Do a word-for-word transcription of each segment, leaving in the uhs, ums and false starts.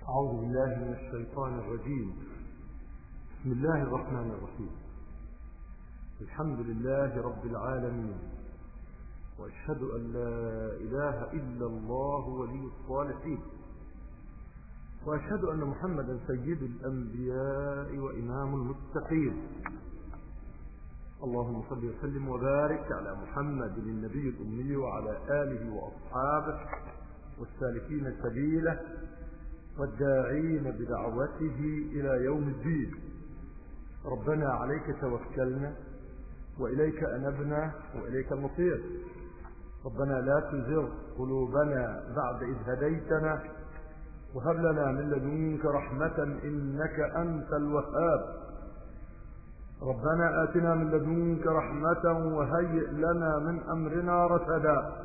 أعوذ بالله من الشيطان الرجيم. بسم الله الرحمن الرحيم. الحمد لله رب العالمين، وأشهد أن لا إله إلا الله ولي الصالحين، وأشهد أن محمدا سيد الأنبياء وإمام المتقين. اللهم صل وسلم وبارك على محمد النبي الأمي وعلى آله وأصحابه والسالكين سبيله والداعين بدعوته إلى يوم الدين. ربنا عليك توكلنا وإليك أنبنا وإليك المصير. ربنا لا تزغ قلوبنا بعد إذ هديتنا وهب لنا من لدنك رحمة إنك أنت الوهاب. ربنا آتنا من لدنك رحمة وهيئ لنا من أمرنا رشدا.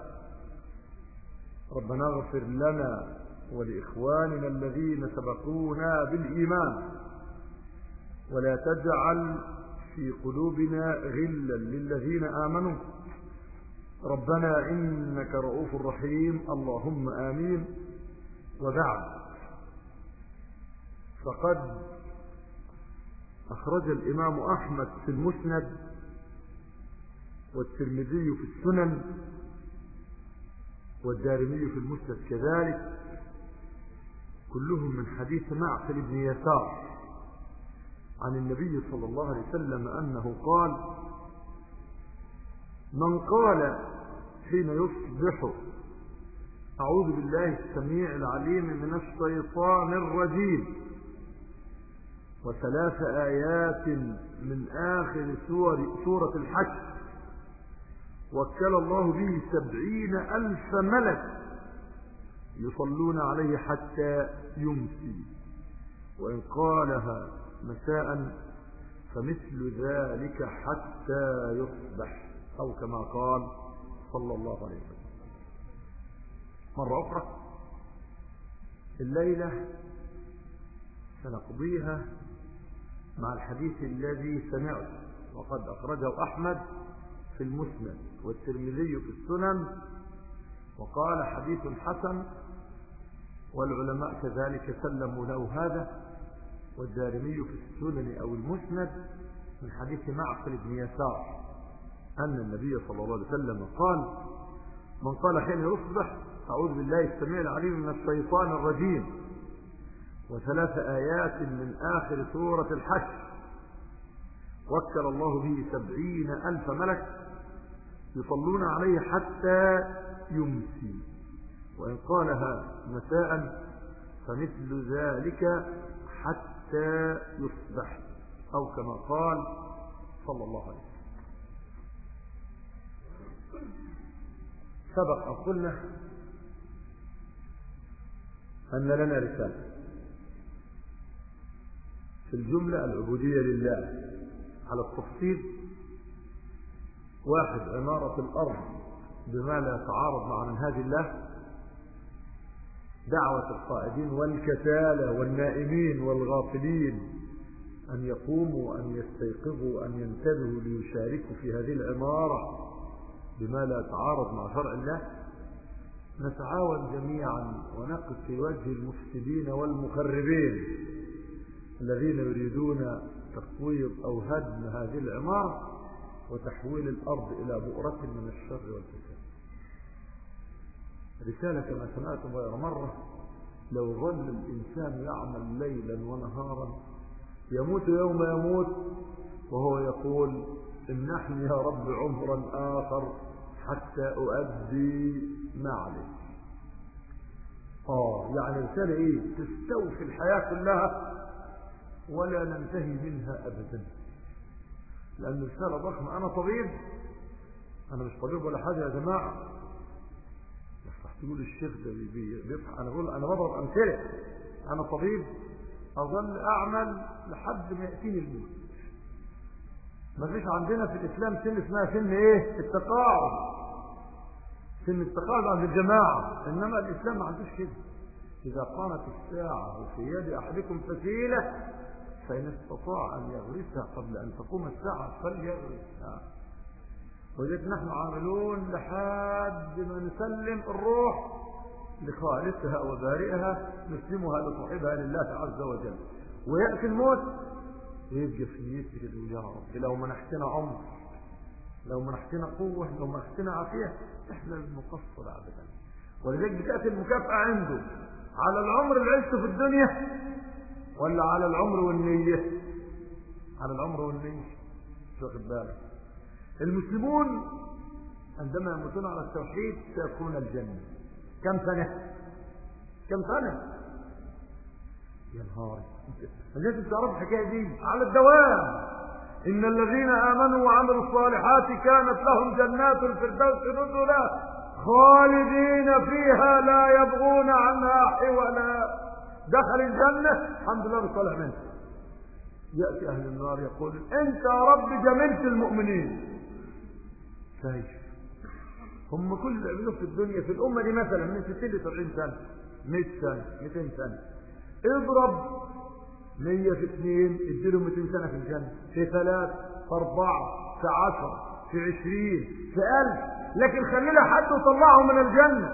ربنا اغفر لنا ولإخواننا الذين سبقونا بالإيمان ولا تجعل في قلوبنا غلا للذين آمنوا ربنا إنك رؤوف رحيم. اللهم آمين. وبعد، فقد أخرج الإمام أحمد في المسند والترمذي في السنن والدارمي في المسند كذلك، كلهم من حديث معقل بن يسار عن النبي صلى الله عليه وسلم أنه قال: من قال حين يصبح أعوذ بالله السميع العليم من الشيطان الرجيم وثلاث آيات من آخر سور سورة الحشر وكل الله به سبعين ألف ملك يصلون عليه حتى يمسي، وإن قالها مساء فمثل ذلك حتى يصبح، أو كما قال صلى الله عليه وسلم. مرة أخرى، الليلة سنقضيها مع الحديث الذي سمعت، وقد أخرجه أحمد في المسند والترمذي في السنن وقال حديث حسن، والعلماء كذلك سلموا له هذا، والدارمي في السنن أو المسند من حديث معقل بن يسار أن النبي صلى الله عليه وسلم قال: من قال حين يصبح أعوذ بالله السميع العليم من الشيطان الرجيم وثلاث آيات من آخر سورة الحشر وكل الله به سبعين ألف ملك يصلون عليه حتى يمسي، وإن قالها مساء فمثل ذلك حتى يصبح، أو كما قال صلى الله عليه وسلم. سبق أن قلنا أن لنا رسالة في الجملة: العبودية لله على التفصيل. واحد، عمارة الأرض بما لا يتعارض مع منهاج الله، دعوة القائدين والكسالى والنائمين والغافلين أن يقوموا وأن يستيقظوا وأن ينتبهوا ليشاركوا في هذه العمارة بما لا يتعارض مع شرع الله. نتعاون جميعا ونقف في وجه المفسدين والمخربين الذين يريدون تقويض أو هدم هذه العمارة وتحويل الأرض إلى بؤرة من الشر والفساد. رسالة كما سمعتم غير مرة: لو ظل الإنسان يعمل ليلا ونهارا يموت يوم يموت وهو يقول: امنحني يا رب عمرا آخر حتى أؤدي ما علي. آه يعني رسالة إيه؟ تستوفي الحياة كلها ولا ننتهي منها أبدا، لأن رسالة ضخمة. أنا طبيب، أنا مش طبيب ولا حاجة يا جماعة، يفتح تقول الشيخ ده بيفتح. أنا أقول أنا بضرب أمثلة. أنا طبيب أظل أعمل لحد ما يأتيني الموت. ما فيش عندنا في الإسلام سن اسمها سن إيه؟ التقاعد. سن التقاعد عند الجماعة، إنما الإسلام ما عندوش كده. إذا قامت الساعة وفي يد أحدكم فسيلة فإن استطاع أن يغرسها قبل أن تقوم الساعة فليغرسها. وذلك نحن عاملون لحد ما نسلم الروح لخالقها وبارئها نسلمها لصاحبها لله عز وجل. ويأتي الموت يبقى في نيتك تقول يا رب لو منحتنا عمر، لو منحتنا قوة، لو منحتنا عافية، احنا المقصر أبدا. ولذلك بتأتي المكافأة عنده على العمر اللي عشته في الدنيا ولا على العمر والنية؟ على العمر والنية. مش واخد بالك؟ المسلمون عندما يموتون على التوحيد سيكون الجنة. كم سنة؟ كم سنة؟ يا نهار الناس بتعرف الحكاية دي على الدوام. إن الذين آمنوا وعملوا الصالحات كانت لهم جنات الفردوس نزلا خالدين فيها لا يبغون عنها حولا. دخل الجنة الحمد لله بصالح منه. يأتي أهل النار يقول أنت يا رب جملت المؤمنين. شايف هم كل اللي عملوه في الدنيا في الأمة دي مثلا من ستين لسبعين سنة، مئة سنة، مئتين سنة، اضرب مية في اثنين اديله مئتين سنة في الجنة، في ثلاث، في أربعة، في عشرة، في عشرين، في ألف، لكن خلينا حد وطلعه من الجنة.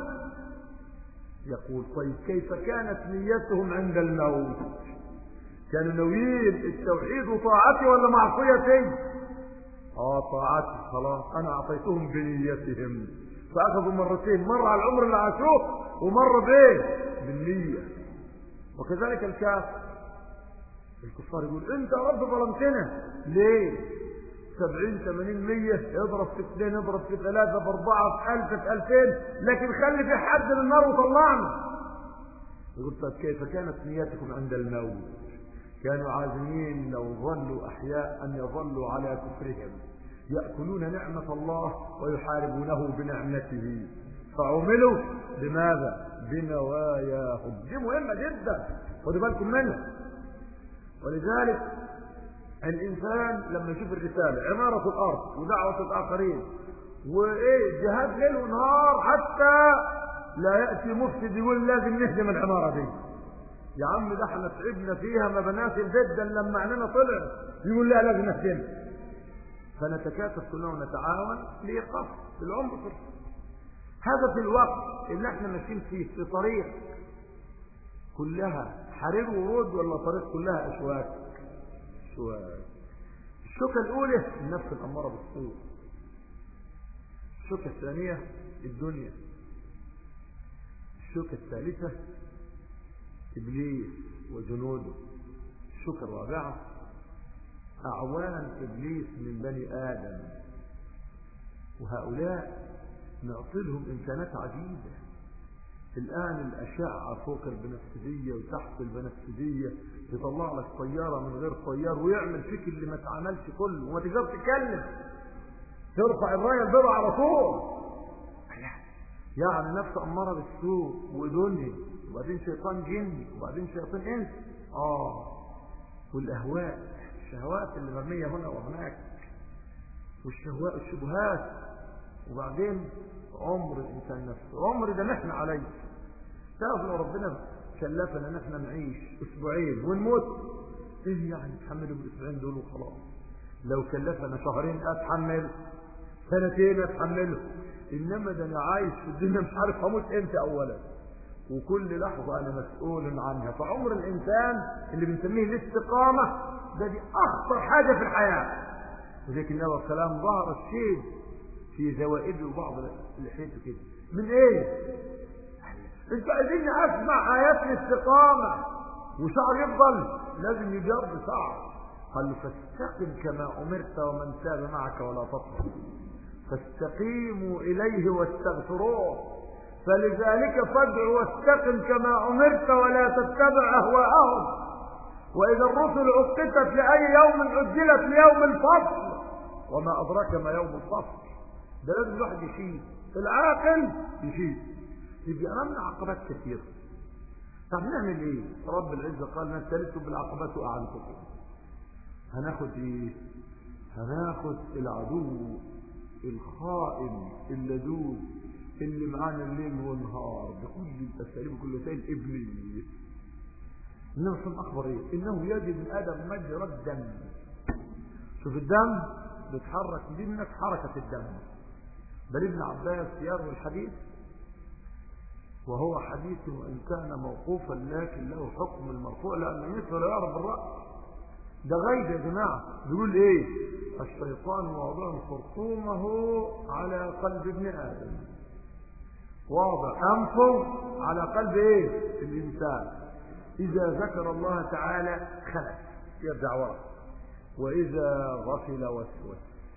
يقول طيب كيف كانت نيتهم عند الموت؟ كانوا ناويين التوحيد وطاعتي ولا معصيتي؟ اه طاعتي، خلاص انا اعطيتهم بنيتهم فاخذوا مرتين، مرة على العمر اللي عاشوه ومرة بايه؟ بالنية. وكذلك الكافر الكفار يقول انت يا رب ظلمتنا ليه؟ سبعين ثمانين مية يضرب في اثنين يضرب في ثلاثة في أربعة في ألف في ألفين، لكن خلي في حد للنار وطلعنا. يقول طيب كيف كانت نيتكم عند الموت؟ كانوا عازمين لو ظلوا أحياء أن يظلوا على كفرهم، يأكلون نعمة الله ويحاربونه بنعمته، فعملوا بماذا؟ بنواياهم. دي مهمة جدا خدوا بالكم منها. ولذلك الإنسان لما يشوف الرسالة عمارة الأرض ودعوة الآخرين وإيه جهاد ليل ونهار حتى لا يأتي مفسد يقول لازم نهدم العمارة دي. يا عم ده احنا تعبنا فيها ما بناش البيت ده لما عننا طلع يقول لا لازم نهدمها. فنتكاتف كلنا ونتعاون لإيقاف العمر. هذا في الوقت اللي احنا ماشيين فيه في طريق كلها حرير ورود ولا طريق كلها أشواك؟ أشواك. الشوكة الأولى النفس الأمارة بالسوء، الشوكة الثانية الدنيا، الشوكة الثالثة إبليس وجنوده، الشوكة الرابعة أعوان إبليس من بني آدم. وهؤلاء نعطلهم إمكانات عجيبة. الآن الأشعة فوق البنفسجية وتحت البنفسجية يطلع لك طيارة من غير طيار ويعمل فيك اللي ما تعملش كله وما تقدر تتكلم، ترفع الراية البيضاء على طول. يعني نفس أمارة بالسوء ودنيا وبعدين شيطان جن وبعدين شيطان إنس. آه والأهواء الشهوات اللي مرمية هنا وهناك والشهوات الشبهات. وبعدين عمر الإنسان نفسه، عمر ده نحن عليه. تعرف لو ربنا كلفنا نحن نعيش أسبوعين ونموت إيه يعني تحمله بالأسبوعين دول وخلاص؟ لو كلفنا شهرين أتحمل، سنتين أتحمله. إنما ده أنا عايش في الدنيا مش عارف هموت إمتى أولا، وكل لحظة أنا مسؤول عنها. فعمر الإنسان اللي بنسميه الاستقامة ده دي أخطر حاجة في الحياة. وذلك النبي عليه السلام ظهر الشيء في زوائده وبعض لحيته كده من ايه؟ انتوا عايزين اسمع ايات الاستقامه وشعر يفضل لازم يجرب شعر. قال فاستقم كما امرت ومن تاب معك ولا تطغوا فاستقيموا اليه واستغفروه فلذلك فادع واستقم كما امرت ولا تتبع اهواءهم. واذا الرسل عقدت لاي يوم عجلت ليوم الفصل وما ادراك ما يوم الفصل. ده لازم الواحد يشيل العاقل يشيل. يبقى امامنا عقبات كثيره. طب نعمل ايه؟ رب العزه قال ما ابتليتم بالعقبات واعنتكم. هناخد ايه؟ هناخد العدو الخائن اللدود اللي معانا الليل والنهار بكل الاساليب وكل وسائل ابليس. انما في الاخبار ايه؟ انه يجد من ادم مجرى الدم. شوف الدم بيتحرك دي الناس حركه الدم. بل ابن عباس يروي الحديث وهو حديث وإن كان موقوفا لكن له حكم المرفوع لأن مثل لا يعرف بالرأس. ده غيب يا جماعة. بيقول إيه؟ الشيطان واضع خرطومه على قلب ابن آدم، واضع أنفه على قلب إيه؟ الإنسان. إذا ذكر الله تعالى خلف يرجع ورا، وإذا غفل وسوس،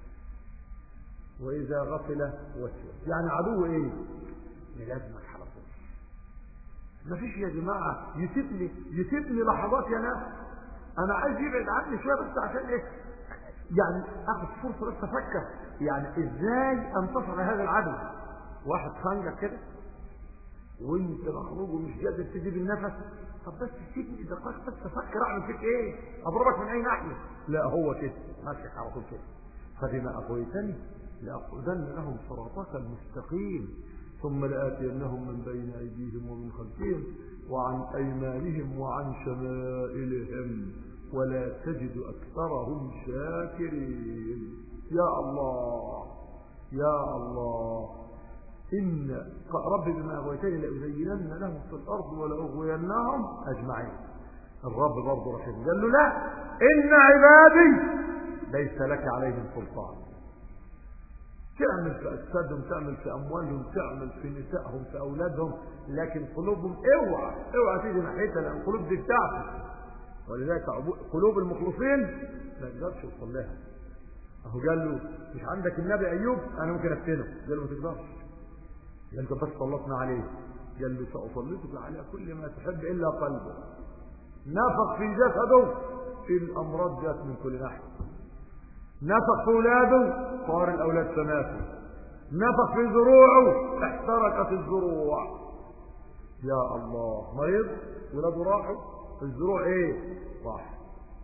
وإذا غفل وسوس. يعني عدو إيه؟ ملازمك على طول. مفيش يا جماعة يسيبني يسيبني لحظات يا ناس، أنا عايز يبعد عني شوية بس عشان إيه؟ يعني أخذ فرصة بس أفكر يعني إزاي أنتصر هذا العدو. واحد خانجك كده وانت مخروج ومش قادر تجيب النفس، طب بس سيبني دقائق بس افكر اعمل فيك ايه؟ اضربك من اي ناحيه؟ لا هو كده ماسك على طول كده. فبما اغويتني لاقعدن لهم صراطك المستقيم ثم لآتينهم من بين ايديهم ومن خلفهم وعن ايمانهم وعن شمائلهم ولا تجد اكثرهم شاكرين. يا الله يا الله. إن رب بما أغويتني لأزينن لهم في الأرض ولأغوينهم أجمعين. الرب برضه رحيم قال له لا، إن عبادي ليس لك عليهم سلطان. تعمل في أجسادهم، تعمل في أموالهم، تعمل في نسائهم، في أولادهم، لكن قلوبهم اوعى اوعى تيجي ناحيتها لأن القلوب دي بتاعتك. ولذلك قلوب المخلصين ما تقدرش توصل لها. أهو قال له مش عندك النبي أيوب أنا ممكن أفتنه، قال له ما تقدرش، انت بس سلطنا عليه. قال له سأسلطك على كل ما تحب الا قلبه. نفخ في جسده في الامراض جات من كل ناحيه. نفخ في اولاده صار الاولاد تنافس. نفخ في زروعه احترقت الزروع. يا الله. مريض ولاده راحوا الزروع ايه؟ راح.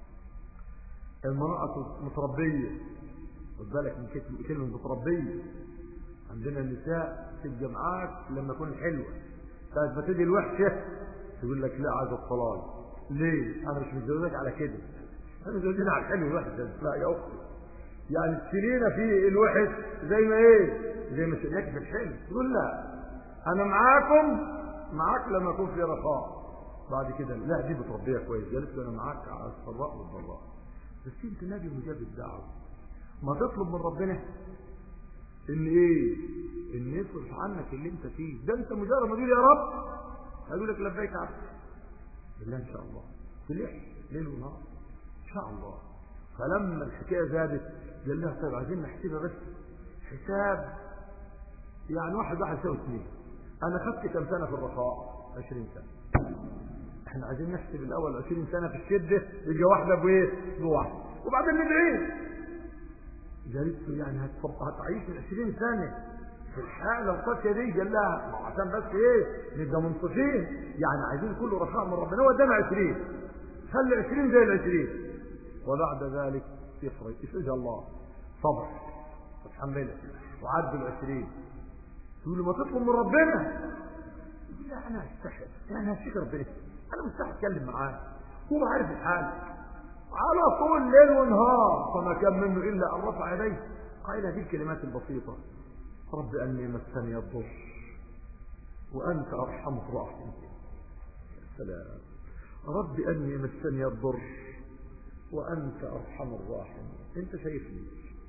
المرأة متربية، خد بالك من كلمة متربية. عندنا النساء تبقى معاك لما تكون حلوه، ساعه ما تيجي الوحشه تقول لك لا عايز الطلاق. ليه؟ انا مش متجوزك على كده، انا متجوزين على الحلو الوحش. لا يا اختي، يعني تشيلينا في الوحش زي ما ايه؟ زي ما شلناك في الحلو. تقول لا انا معاكم معاك لما اكون في رخاء. بعد كده لا دي بتربيها كويس، قالت له انا معاك على السراء والضراء. بس انت نبي مجاب الدعوه، ما تطلب من ربنا ان ايه؟ ان يصرف عنك اللي انت فيه. ده انت مجرد ما تقول يا رب هيقول لك لبيك عبد بالله ان شاء الله تلح ليل ونهار ان شاء الله. فلما الحكايه زادت قال لها طيب عايزين نحسبها بس حساب يعني واحد واحد يساوي اثنين. انا خدت كم سنه في الرخاء؟ عشرين سنه. احنا عايزين نحسب الاول عشرين سنه في الشده يبقى واحده بايه؟ بواحد وبعدين ندعي. قالت له يعني هتعيش من عشرين سنة في الحالة القاسية دي؟ قال لها عشان بس ايه؟ نبقى منصفين، يعني عايزين كله رخاء من ربنا. هو ادانا عشرين، خلي عشرين زي العشرين وبعد ذلك يفرج يفرج الله صبر وتحمله وعدوا العشرين. تقول له ما تطلب من ربنا. يقول لا انا استحي، انا هشتكي ربنا، انا مستحي اتكلم معاه، هو عارف الحال على طول ليل ونهار. فما كان منه الا ان رفع يديه قال هذه الكلمات البسيطه: رب اني مسني الضر وانت ارحم الراحمين. سلام. رب اني مسني الضر وانت ارحم الراحمين. انت شايفني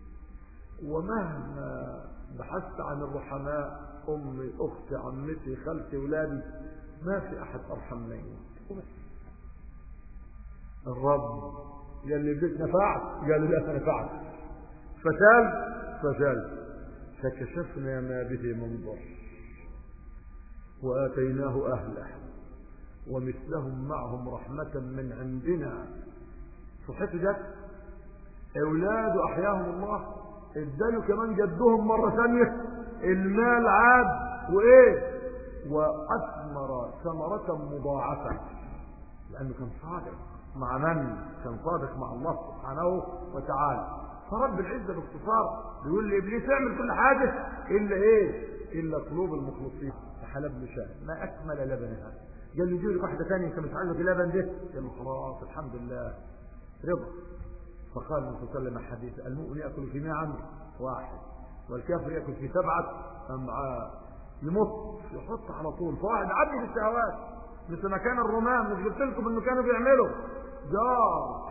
ومهما بحثت عن الرحماء، امي اختي عمتي خالتي اولادي، ما في احد ارحم مني. وبس. الرب قال لي بدك نفعت؟ قال لي لا نفعت. فسال فسال فكشفنا ما به من ضر واتيناه اهله ومثلهم معهم رحمه من عندنا. صحته جت، اولاده احياهم الله، اداله كمان جدهم مره ثانيه، المال عاد وايه؟ واثمر ثمره مضاعفه لانه كان صادق. مع من؟ كان صادق مع الله سبحانه وتعالى. فرب العزه باختصار بيقول لابليس اعمل كل حاجه الا ايه؟ الا قلوب المخلصين. فحلب له شاة ما اكمل لبنها. قال له جيب لك واحده ثانيه انت مش عايزك اللبن ده؟ قال له خلاص الحمد لله رضا. فقال النبي صلى الله عليه وسلم حديث: المؤمن ياكل في ماء واحد والكافر ياكل في سبعه امعاء. يمط يحط على طول. فواحد عبد الشهوات مثل ما كان الرومان، مش قلت لكم انه كانوا بيعملوا جار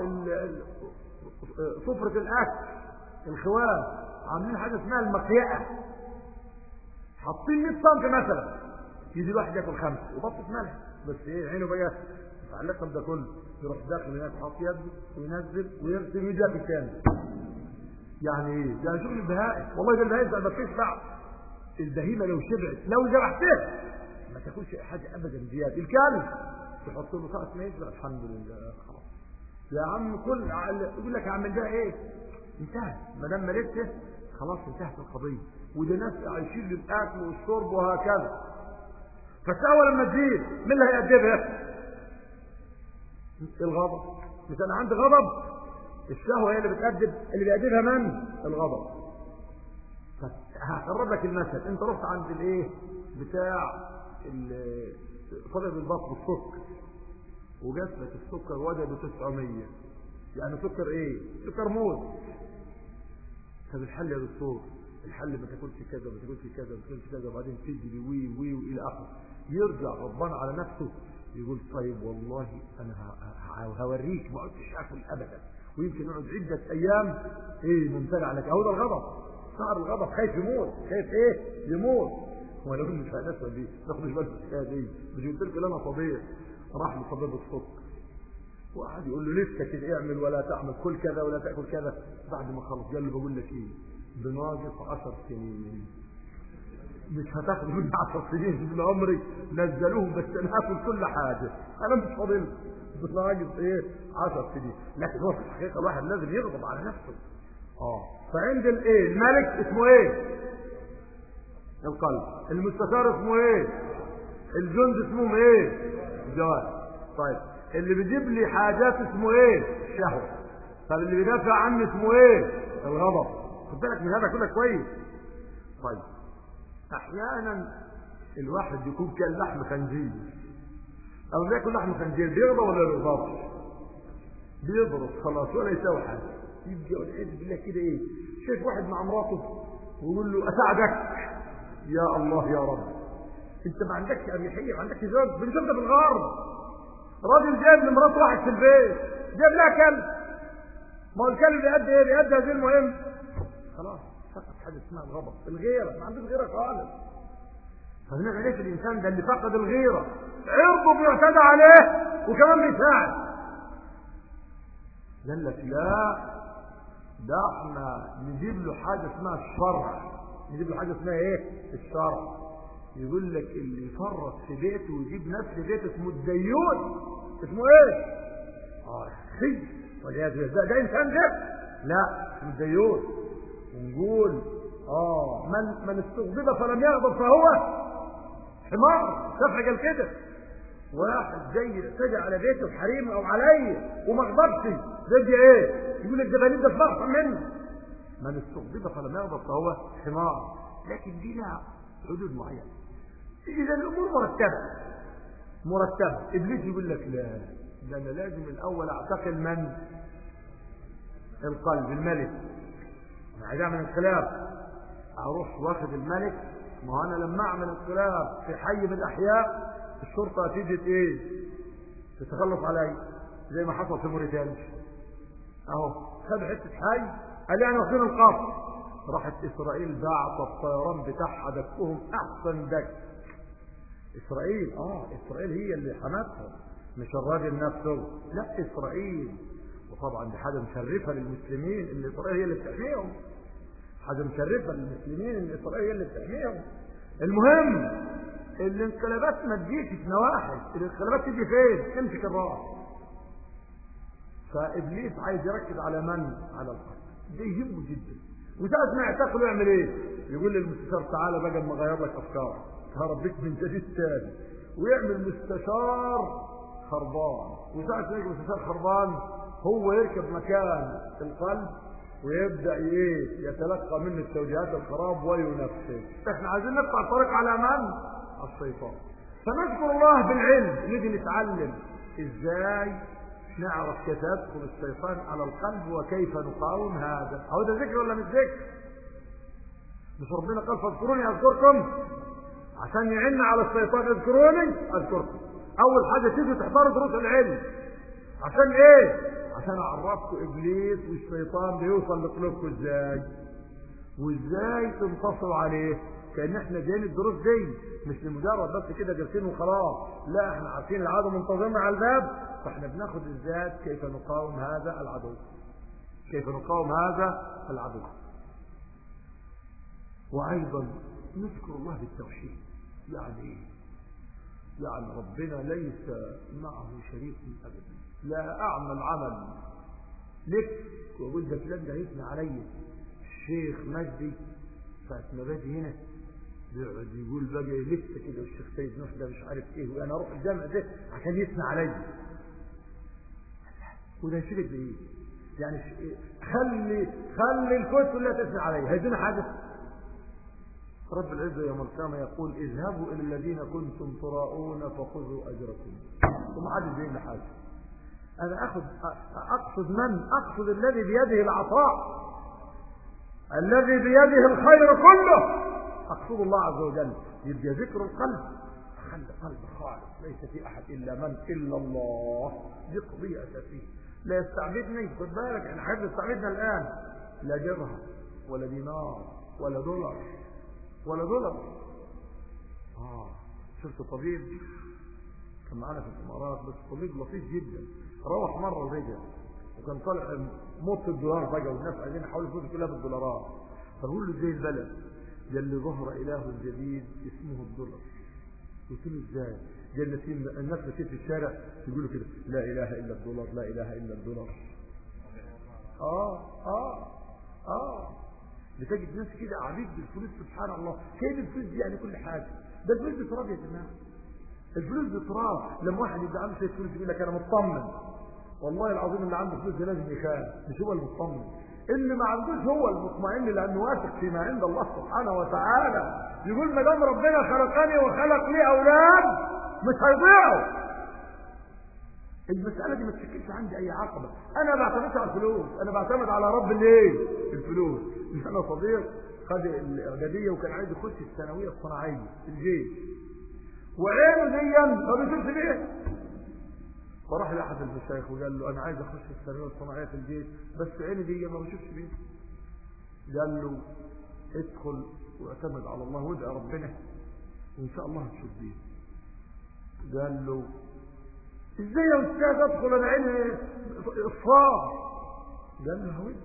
سفرة الاكل الخواف، عاملين حاجه اسمها المقيئه، حاطين مية سم مثلا، يجي الواحد ياكل خمسه وبطه ملح بس ايه عينه بقى متعلقه بده كله، يروح داخل هناك حاط يده وينزل ويرسم ويجي ياكل تاني. يعني ايه؟ يعني شوف البهائم، والله ده البهائم ما بتشبع. البهيمه لو شبعت لو ذبحتها ما تاكلش حاجه ابدا زياده. الكلب تحط له ساعه ما يشبع الحمد لله خلاص يا عم كل يقول لك اعمل ده ايه؟ انتهى، ما دام ملكته خلاص انتهت القضيه. وده ناس عايشين للاكل والشرب وهكذا. فالشهوه لما تزيد مين اللي هيأدبها؟ الغضب. مش انا عندي غضب، الشهوه هي اللي بتأدب، اللي بيأدبها من؟ الغضب. هقرب لك المثل، انت رحت عند الايه بتاع طبيب البطن السكر وجات لك السكر وجده تسعمية، يعني سكر ايه؟ سكر موز. طب الحل يا دكتور؟ الحل ما تاكلش كذا ما تاكلش كذا ما تاكلش كذا، وبعدين تجري وي وي والى اخره. يرجع غضبان على نفسه يقول طيب والله انا هوريك ما عدتش اكل ابدا، ويمكن يقعد عده ايام ايه ممتنع لك. اهو ده الغضب، صار الغضب خايف يموت، خايف ايه؟ يموت. هو لو مش هنسوى دي تاخدش بالك الحكايه دي، مش قلت لك انا طبيعي. راح لطبيب السكر وقعد يقول له لسه كده اعمل ولا تعمل، كل كذا ولا تاكل كذا. بعد ما خلص قال له بقول لك ايه؟ بناقص عشر سنين، مش هتاخد مني عشر سنين من عمري، نزلوهم بس انا هاكل كل حاجه، انا مش فاضل بناقص ايه؟ عشر سنين. لكن هو في الحقيقه الواحد لازم يغضب على نفسه. اه فعند الايه؟ الملك اسمه ايه؟ القلب. المستشار اسمه ايه؟ الجند اسمه ايه؟ الجواد. طيب اللي بيجيب لي حاجات اسمه ايه؟ الشهوه. طب اللي بيدافع عني اسمه ايه؟ الغضب. خد بالك من هذا كله كويس. طيب احيانا الواحد يكون كان لحم خنزير او بياكل لحم خنزير، بيغضب ولا ما بيغضبش؟ بيضرب خلاص ولا يساوي حاجه. يبقى والعياذ بالله كده ايه؟ شايف واحد مع مراته ويقول له اساعدك، يا الله يا رب انت ما عندكش اريحيه، ما عندكش زوج، بنشوف ده في الغرب راجل جايب لمراته واحد في البيت جايب لها كلب، ما هو الكلب بيأدي ايه؟ بيأدي هذه المهم. خلاص فقد حاجه اسمها الغضب، الغيره، ما عندوش غيره خالص. فبنعمل ايه في الانسان ده اللي فقد الغيره؟ عرضه بيعتدى عليه وكمان بيساعد. قال لك لا ده احنا نجيب له حاجه اسمها الشرع، نجيب له حاجه اسمها ايه؟ الشرع. يقول لك اللي يفرط في بيته ويجيب ناس في بيته اسمه الديون. اسمه ايه؟ اه خي والعياذ بالله، ده انسان ده؟ لا اسمه الديون. ونقول اه من من استغضب فلم يغضب فهو حمار. شاف قال كده واحد جاي يعتدي على بيته بحريم او عليا وما غضبش، ده ايه؟ يقول لك ده غريب، ده فرح منه. من استغضب فلم يغضب فهو حمار. لكن دي لها حدود معينه. اذا الامور مرتبه مرتبه. ابليس يقول لك لا ده انا لازم الاول اعتقل من؟ القلب، الملك. انا عايز اعمل انقلاب، اروح واخد الملك. ما هو انا لما اعمل انقلاب في حي من الاحياء الشرطه هتيجي ايه؟ تتخلص علي زي ما حصل في موريتانيا. اهو خد حته حي قال لي انا واخدين القصر، راحت اسرائيل باعت الطيران بتاعها دكهم احسن دك. اسرائيل اه اسرائيل هي اللي حمتهم مش الراجل نفسه، لا اسرائيل. وطبعا دي حاجه مشرفه للمسلمين ان اسرائيل هي اللي بتحميهم، حاجه مشرفه للمسلمين ان اسرائيل هي اللي بتحميهم. المهم الانقلابات ما تجيش في نواحي، الانقلابات تيجي فين؟ امسك الراس. فابليس عايز يركز على من؟ على القلب. ده يهمه جدا. وساعة ما يعتقل يعمل ايه؟ يقول للمستشار تعالى بقى اما اغير لك افكارك، هربيك من جديد تاني، ويعمل مستشار خربان. وساعة ما يجي مستشار خربان هو يركب مكان القلب ويبدا ايه؟ يتلقى منه التوجيهات الخراب وينفذ. احنا عايزين نقطع الطريق على من؟ الشيطان. فنذكر الله بالعلم، نيجي نتعلم ازاي نعرف كيف يدخل الشيطان على القلب وكيف نقاوم هذا. هو ده ذكر ولا مش ذكر؟ مش ربنا قال فاذكروني اذكركم؟ عشان يعن على الشيطان اذكروني اذكركم. اول حاجه تيجوا تحضروا دروس العلم عشان ايه؟ عشان اعرفكم ابليس والشيطان بيوصل لقلوبكم ازاي وازاي تنتصروا عليه. كأن احنا جايين الدروس دي مش لمجرد بس كده جالسين وخلاص، لا احنا عارفين العدو منتظرنا على الباب، فاحنا بناخد الذات كيف نقاوم هذا العدو، كيف نقاوم هذا العدو. وايضا نذكر الله بالتوحيد. يعني ايه؟ يعني ربنا ليس معه شريك ابدا. لا اعمل عمل لك واقول ده فلان ده هيثني عليا. الشيخ مجدي ساعة ما باجي هنا بيقعد يقول بقى لسه كده والشيخ سيد نوح ده مش عارف ايه وانا اروح الجامع ده عشان يثني عليا. وده يشرك بايه؟ يعني خلي خلي الكتب اللي تثني عليا هيدينا حاجه. رب العزة يوم القيامة يقول اذهبوا إلى الذين كنتم تراءون فخذوا أجركم. وما حدش بيقول لي حاجة. أنا أخذ أقصد من؟ أقصد الذي بيده العطاء، الذي بيده الخير كله، أقصد الله عز وجل. يبقى ذكر القلب، خلي قلب خالص ليس في أحد إلا من إلا الله. دي قضية أساسية. لا يستعبدني، خد بالك احنا حد يستعبدنا الآن، لا درهم ولا دينار ولا دولار ولا دولار. اه شفت طبيب كان معانا في الامارات، بس طبيب لطيف جدا، روح مره ورجع وكان طالع موت الدولار بقى والناس عايزين يحولوا الفلوس كلها بالدولارات. فبقول له زي البلد قال لي ظهر اله جديد اسمه الدولار. قلت له ازاي؟ قال لي الناس اللي في الشارع يقولوا كده لا اله الا الدولار لا اله الا الدولار. اه اه اه بتجد ناس كده عبيد بالفلوس. سبحان الله، كيف الفلوس دي يعني كل حاجه؟ ده الفلوس دي تراب يا جماعه، الفلوس دي تراب. لما واحد يبقى عنده شويه فلوس يقول لك انا مطمن، والله العظيم اللي عنده فلوس ده لازم يخاف، مش هو المطمن. اللي ما عندوش هو المطمئن لانه واثق فيما عند الله سبحانه وتعالى. يقول ما دام ربنا خلقني وخلق لي اولاد مش هيضيعوا. المسألة دي ما تشكلش عندي أي عقبة. أنا ما بعتمدش على الفلوس، أنا بعتمد على رب الإيه؟ الفلوس. أنا صديق خد الإعدادية وكان عايز يخش الثانوية الصناعية في الجيش، وعينه ديا ما بيشوفش بيه. فراح لأحد المشايخ وقال له أنا عايز أخش الثانوية الصناعية في الجيش بس عيني ديا ما بيشوفش بيه. قال له ادخل واعتمد على الله وادعي ربنا وإن شاء الله هتشوف بيه. قال له ازاي يا استاذ ادخل انا عيني اصفار؟ قال له هوي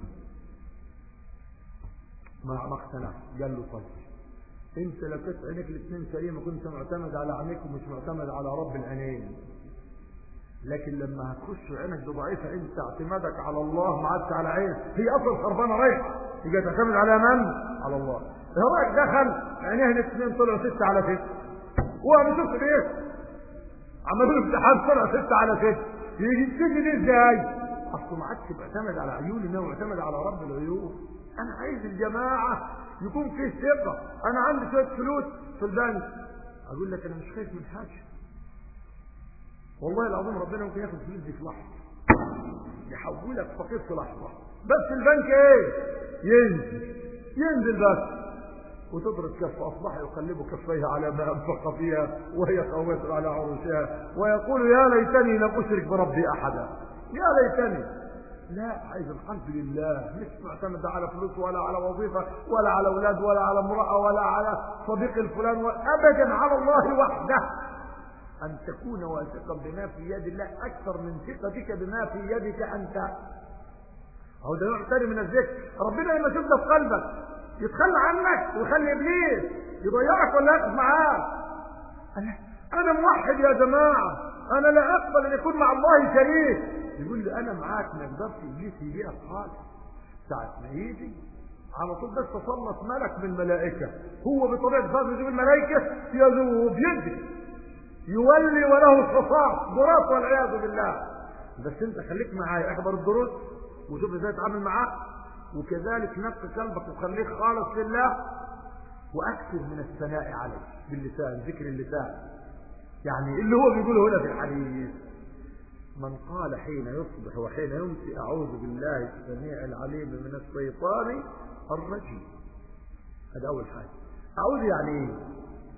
ما ما اقتنع. قال له طيب انت لو كانت عينيك الاثنين سليمه كنت معتمد على عينيك ومش معتمد على رب العينين، لكن لما هتخش عينك دي ضعيفه انت اعتمادك على الله ما عادش على عينك، هي اصلا خربانه رايحه، يبقى تعتمد على من؟ على الله. هو دخل عينيه الاثنين طلعوا ستة على ستة وهو بيشوف ايه؟ عملوا له امتحان طلع ستة على ستة. يجي تيجي دي ازاي؟ اصله ما عادش بيعتمد على عيوني، انه معتمد على رب العيون. انا عايز الجماعه يكون فيه ثقه. انا عندي شويه فلوس في البنك، اقول لك انا مش خايف من حاجه، والله العظيم ربنا ممكن ياخد الفلوس دي في لحظه، يحولك فقير في لحظه، بس البنك ايه؟ ينزل ينزل بس وتضرب كف أصبح يقلب كفيه على ما أنفق فيها وهي خاوية على عروشها ويقول يا ليتني لم أشرك بربي أحدا. يا ليتني. لا، عايز القلب لله، مش معتمد على فلوس ولا على وظيفة ولا على أولاد ولا على امرأة ولا على صديق الفلان، أبدا على الله وحده. أن تكون واثقا بما في يد الله أكثر من ثقتك بما في يدك أنت. هو ده نوع ثاني من الذكر. ربنا لما يشوف ده في قلبك يتخلى عنك ويخلي ابليس يضيعك ولا يقف معاك. انا انا موحد يا جماعه، انا لا اقبل ان يكون مع الله شريك. يقول لي انا معاك، ما يقدرش ابليس يجيك خالص. ساعه ما يجي على طول بس تسلط ملك من الملائكه، هو بطبيعه ذاته يجيب الملائكه يذوب يدي يولي وله الصفاء ضراط والعياذ بالله. بس انت خليك معايا، احضر الدروس وشوف ازاي تتعامل معاه، وكذلك نقي قلبك وخليك خالص لله، واكثر من الثناء عليه باللسان، ذكر اللسان. يعني اللي هو بيقوله هنا في الحديث من قال حين يصبح وحين يمسي اعوذ بالله السميع العليم من الشيطان الرجيم. هذا اول حاجه. اعوذ يعني ايه؟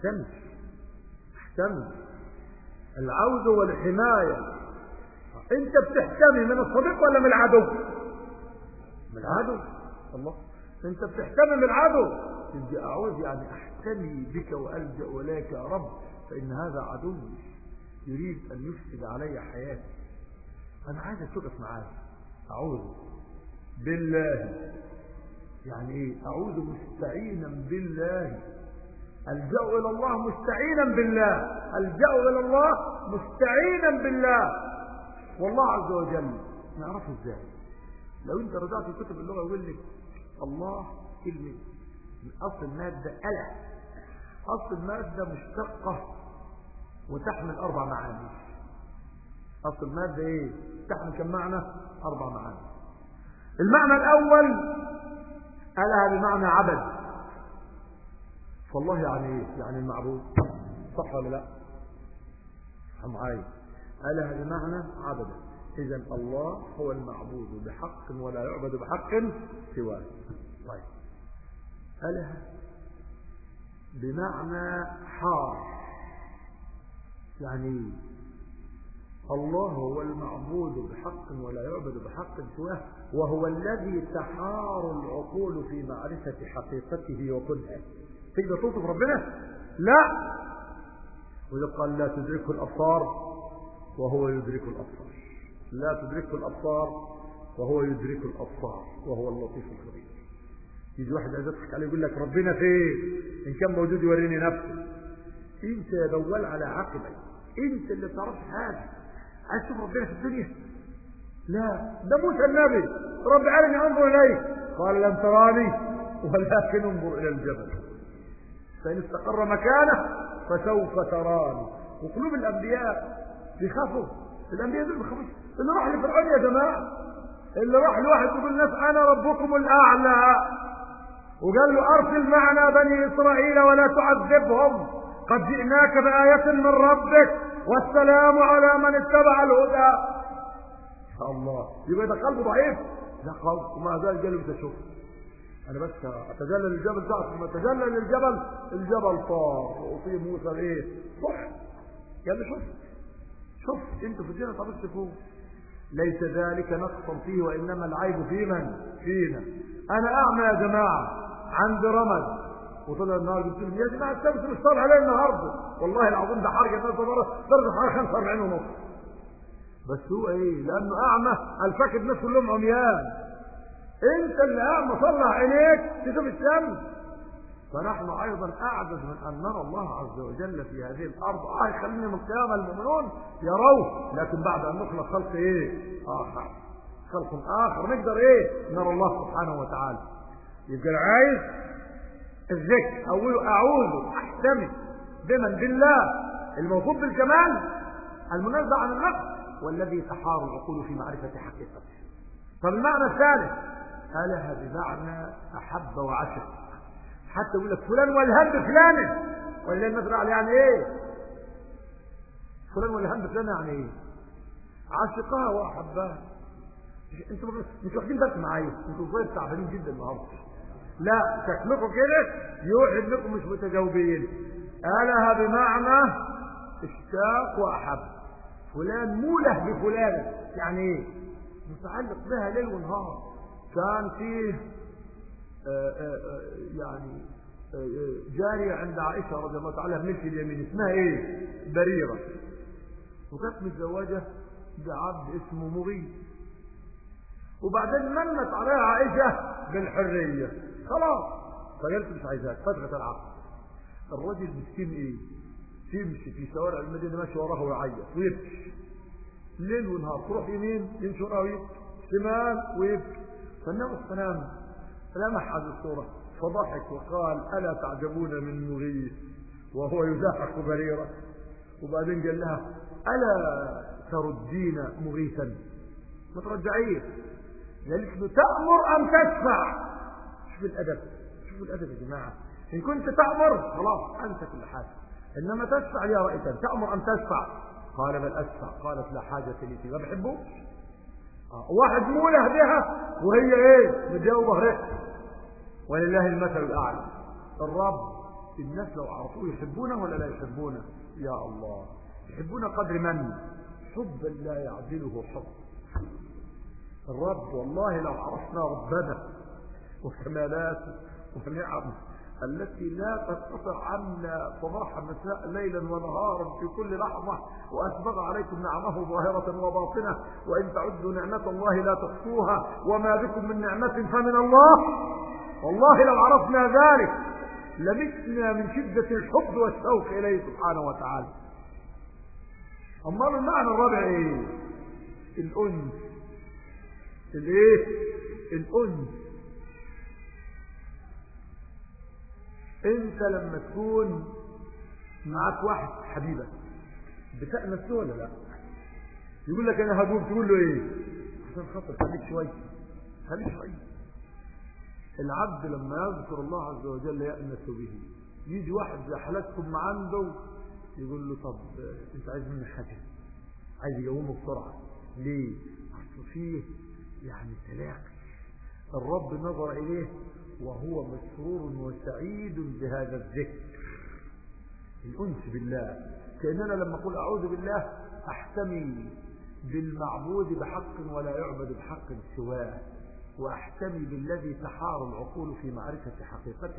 احتمي احتمي العود والحماية. انت بتحتمي من الصديق ولا من العدو؟ من العدو. الله، انت بتحتمي من العدو. انت اعوذ يعني احتمي بك والجا اليك يا رب، فان هذا عدو يريد ان يفسد علي حياتي. انا عايزك تقف معايا. اعوذ بالله يعني ايه؟ اعوذ مستعينا بالله، الجا الى الله مستعينا بالله، الجا الى الله مستعينا بالله. والله عز وجل نعرفه ازاي؟ لو انت رجعت في كتب اللغه يقول لك الله كلمه من اصل الماده اله، اصل الماده مشتقه وتحمل اربع معاني. اصل الماده ايه؟ تحمل كم معنى؟ اربع معاني. المعنى الاول اله بمعنى عبد، فالله يعني ايه؟ يعني المعبود، صح ولا لا؟ معايا؟ اله بمعنى عبد، اذا الله هو المعبود بحق ولا يعبد بحق سواه. طيب اله بمعنى حار، يعني الله هو المعبود بحق ولا يعبد بحق سواه، وهو الذي تحار العقول في معرفة حقيقته وكنهه. تقدر توصف ربنا؟ لا. وإذا قال لا تدركه الأبصار وهو يدرك الأبصار، لا تدركه الأبصار وهو يدرك الأبصار وهو اللطيف الخبير. يجي واحد عايز يضحك عليه يقول لك ربنا فين؟ إن كان موجود يوريني نفسه. أنت يا دوال على عقبك، أنت اللي بتعرفش حاجة. عايز تشوف ربنا في الدنيا؟ لا، ده موسى النبي رب أرني أنظر إليه، قال لن تراني ولكن انظر إلى الجبل فإن استقر مكانه فسوف تراني. وقلوب الأنبياء بيخافوا، الأنبياء دول بيخافوا. اللي راح لفرعون يا جماعة، اللي راح لواحد يقول الناس أنا ربكم الأعلى وقال له أرسل معنا بني إسرائيل ولا تعذبهم قد جئناك بآية من ربك والسلام على من اتبع الهدى. الله، يبقى ده قلبه ضعيف؟ ده قلب. ومع ذلك قال له انت شوف انا بس اتجلى للجبل، ساعة ما تجلى للجبل الجبل طار واصيب موسى ايه؟ صح. قال له شوف شوف انتوا في الدنيا طب تشوفوه، ليس ذلك نقصا فيه وانما العيب في من؟ فينا. انا اعمى يا جماعه عندي رمد وطلع النهار قلت لهم يا جماعه الشمس مش طالعه علينا النهارده، والله العظيم ده حرقه الناس بره درجه حراره خمسة وأربعين ونص. بس هو ايه؟ لانه اعمى الفاكر الناس كلهم عميان. انت اللي اعمى طلع عينيك تشوف الشمس. فنحن ايضا اعجز من ان نرى الله عز وجل في هذه الارض. اه يخلينا يوم القيامه المؤمنون يروه، لكن بعد ان نخلق خلق ايه؟ اخر، خلق اخر نقدر ايه؟ نرى الله سبحانه وتعالى. يبقى عايز الذكر أوله أعوذ أحتمي بمن؟ بالله الموصوف بالكمال المنزه عن النقص والذي تحار العقول في معرفة حقيقته. طب المعنى الثالث أله بمعنى أحب وعشق، حتى يقول لك فلان والهم بفلانه، ولا المثل يعني ايه؟ فلان والهم بفلانه يعني ايه؟ عاشقها واحبها. انتوا مش واخدين بالكم معايا، انتوا صغير تعبانين جدا النهارده. لا شكلكم كده يوحد لكم مش متجاوبين. أله بمعنى اشتاق وأحب، فلان موله بفلانة، يعني ايه؟ متعلق بها ليل ونهار. كان فيه آآ آآ يعني آآ جارية عند عائشة رضي الله تعالى ملك اليمين اسمها ايه؟ بريرة، وكانت متزوجة بعبد اسمه مغيث، وبعدين منت عليها عائشة بالحرية خلاص، فقالت مش عايزاك فترة العقد. الرجل مسكين ايه؟ تمشي في شوارع المدينة ماشي وراه ويعيط ويبكي ليل ونهار، تروح يمين يمشي وراه ويبكي، شمال ويبكي. فالنبي صلى الله عليه وسلم لمح هذه الصورة فضحك وقال ألا تعجبون من مغيث وهو يزاحق بريرة؟ وبعدين قال لها ألا تردين مغيثا؟ ما ترجعيه. قالت له تأمر أم تشفع؟ شوف الأدب، شوف الأدب يا جماعة. إن كنت تأمر خلاص أنت كل حاجة، إنما تشفع يا رئيسا، تأمر أم تشفع؟ قال بل أشفع. قالت لا حاجة لي فيه، ما بحبوش. آه. واحد موله بها وهي إيه؟ مديها ظهرها. ولله المثل الأعلى. الرب الناس لو عرفوه يحبونه ولا لا يحبونه؟ يا الله، يحبون قدر من؟ حبا لا يعدله حب الرب. والله لو عرفنا ربنا وكمالاته ونعم التي لا تنقطع عنا صباحا مساء ليلا ونهارا في كل لحظة، وأسبغ عليكم نعمه ظاهرة وباطنة، وإن تعدوا نعمة الله لا تحصوها، وما بكم من نعمة فمن الله. والله لو عرفنا ذلك لمتنا من شدة الحب والشوق إليه سبحانه وتعالى. أما المعنى الرابع إيه؟ الأنس. الإيه؟ الأنس. انت لما تكون معاك واحد حبيبك بتأنس له ولا لا؟ يقول لك انا هقوم، تقول له ايه؟ عشان خاطر خليك شويه، خليك شويه. العبد لما يذكر الله عز وجل يأنس به. يجي واحد زي حالتكم ما عنده يقول له طب انت عايز مني حاجه، عايز يقومه بسرعه. ليه؟ اصل فيه يعني تلاقي الرب نظر اليه وهو مسرور وسعيد بهذا الذكر. الأنس بالله، كأننا لما أقول أعوذ بالله أحتمي بالمعبود بحق ولا يعبد بحق سواه، وأحتمي بالذي تحار العقول في معرفة حقيقته،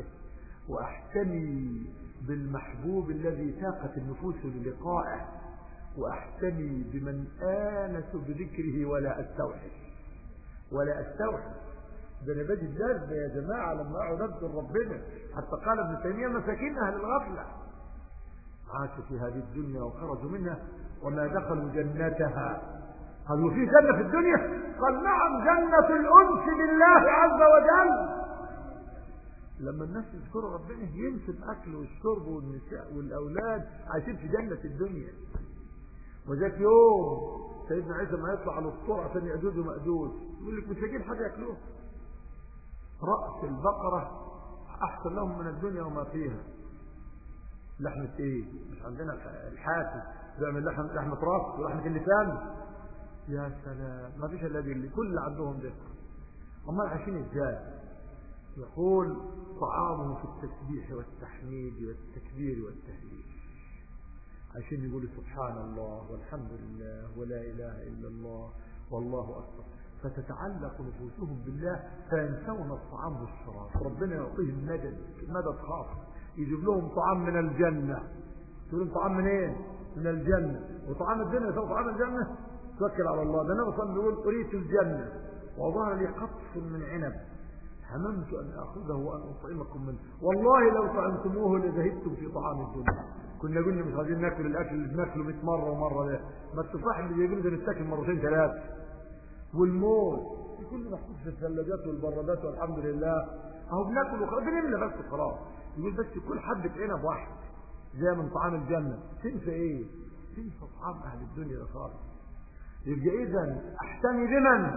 وأحتمي بالمحبوب الذي تاقت النفوس للقائه، وأحتمي بمن آنس بذكره ولا أستوحش ولا أستوحش. ده انا باجي الدرب يا جماعه لما اقعد اذكر ربنا. حتى قال ابن تيميه مساكين اهل الغفله عاشوا في هذه الدنيا وخرجوا منها وما دخلوا جنتها. قالوا في جنه في الدنيا؟ قال نعم، جنه الانس بالله عز وجل. لما الناس يذكروا ربنا ينسوا الاكل والشرب والنساء والاولاد، عايشين في جنه الدنيا. وذاك يوم سيدنا عيسى ما يطلع على الطور عشان يأجوج ومأجوج يقول لك مش هجيب حاجه ياكلوها. رأس البقرة أحسن لهم من الدنيا وما فيها. لحمة إيه؟ مش عندنا الحاتي بيعمل لحمة لحمة راس ولحمة اللسان. يا سلام، ما فيش إلا اللي كل عندهم ده. هم عايشين إزاي؟ يقول طعامهم في التسبيح والتحميد والتكبير والتهليل. عايشين يقولوا سبحان الله والحمد لله ولا إله إلا الله والله أكبر. فتتعلق نفوسهم بالله فينسون الطعام والشراب. ربنا يعطيهم مدد مدد خاص، يجيب لهم طعام من الجنة. تقول لهم طعام منين؟ إيه؟ من الجنة. وطعام الدنيا يسوي طعام الجنة؟ توكل على الله. ده النبي صلى الله عليه وسلم بيقول أريت الجنة وظهر لي قطف من عنب هممت أن أخذه وأن أطعمكم منه، والله لو طعمتموه لذهبتم في طعام الدنيا. كنا قلنا مش عايزين ناكل الأكل اللي بناكله مئة مرة ومرة. ده ما التفاح اللي بيجيبه ده نتاكل مرتين ثلاثة. والموز كل محطوط في الثلاجات والبرادات والحمد لله اهو بناكل وخلاص بنملى بس خلاص. يقول بس كل حبة عنب واحد زي من طعام الجنة. تنسى ايه؟ تنسى طعام اهل الدنيا ده خالص. يبقى اذا احتمي بمن؟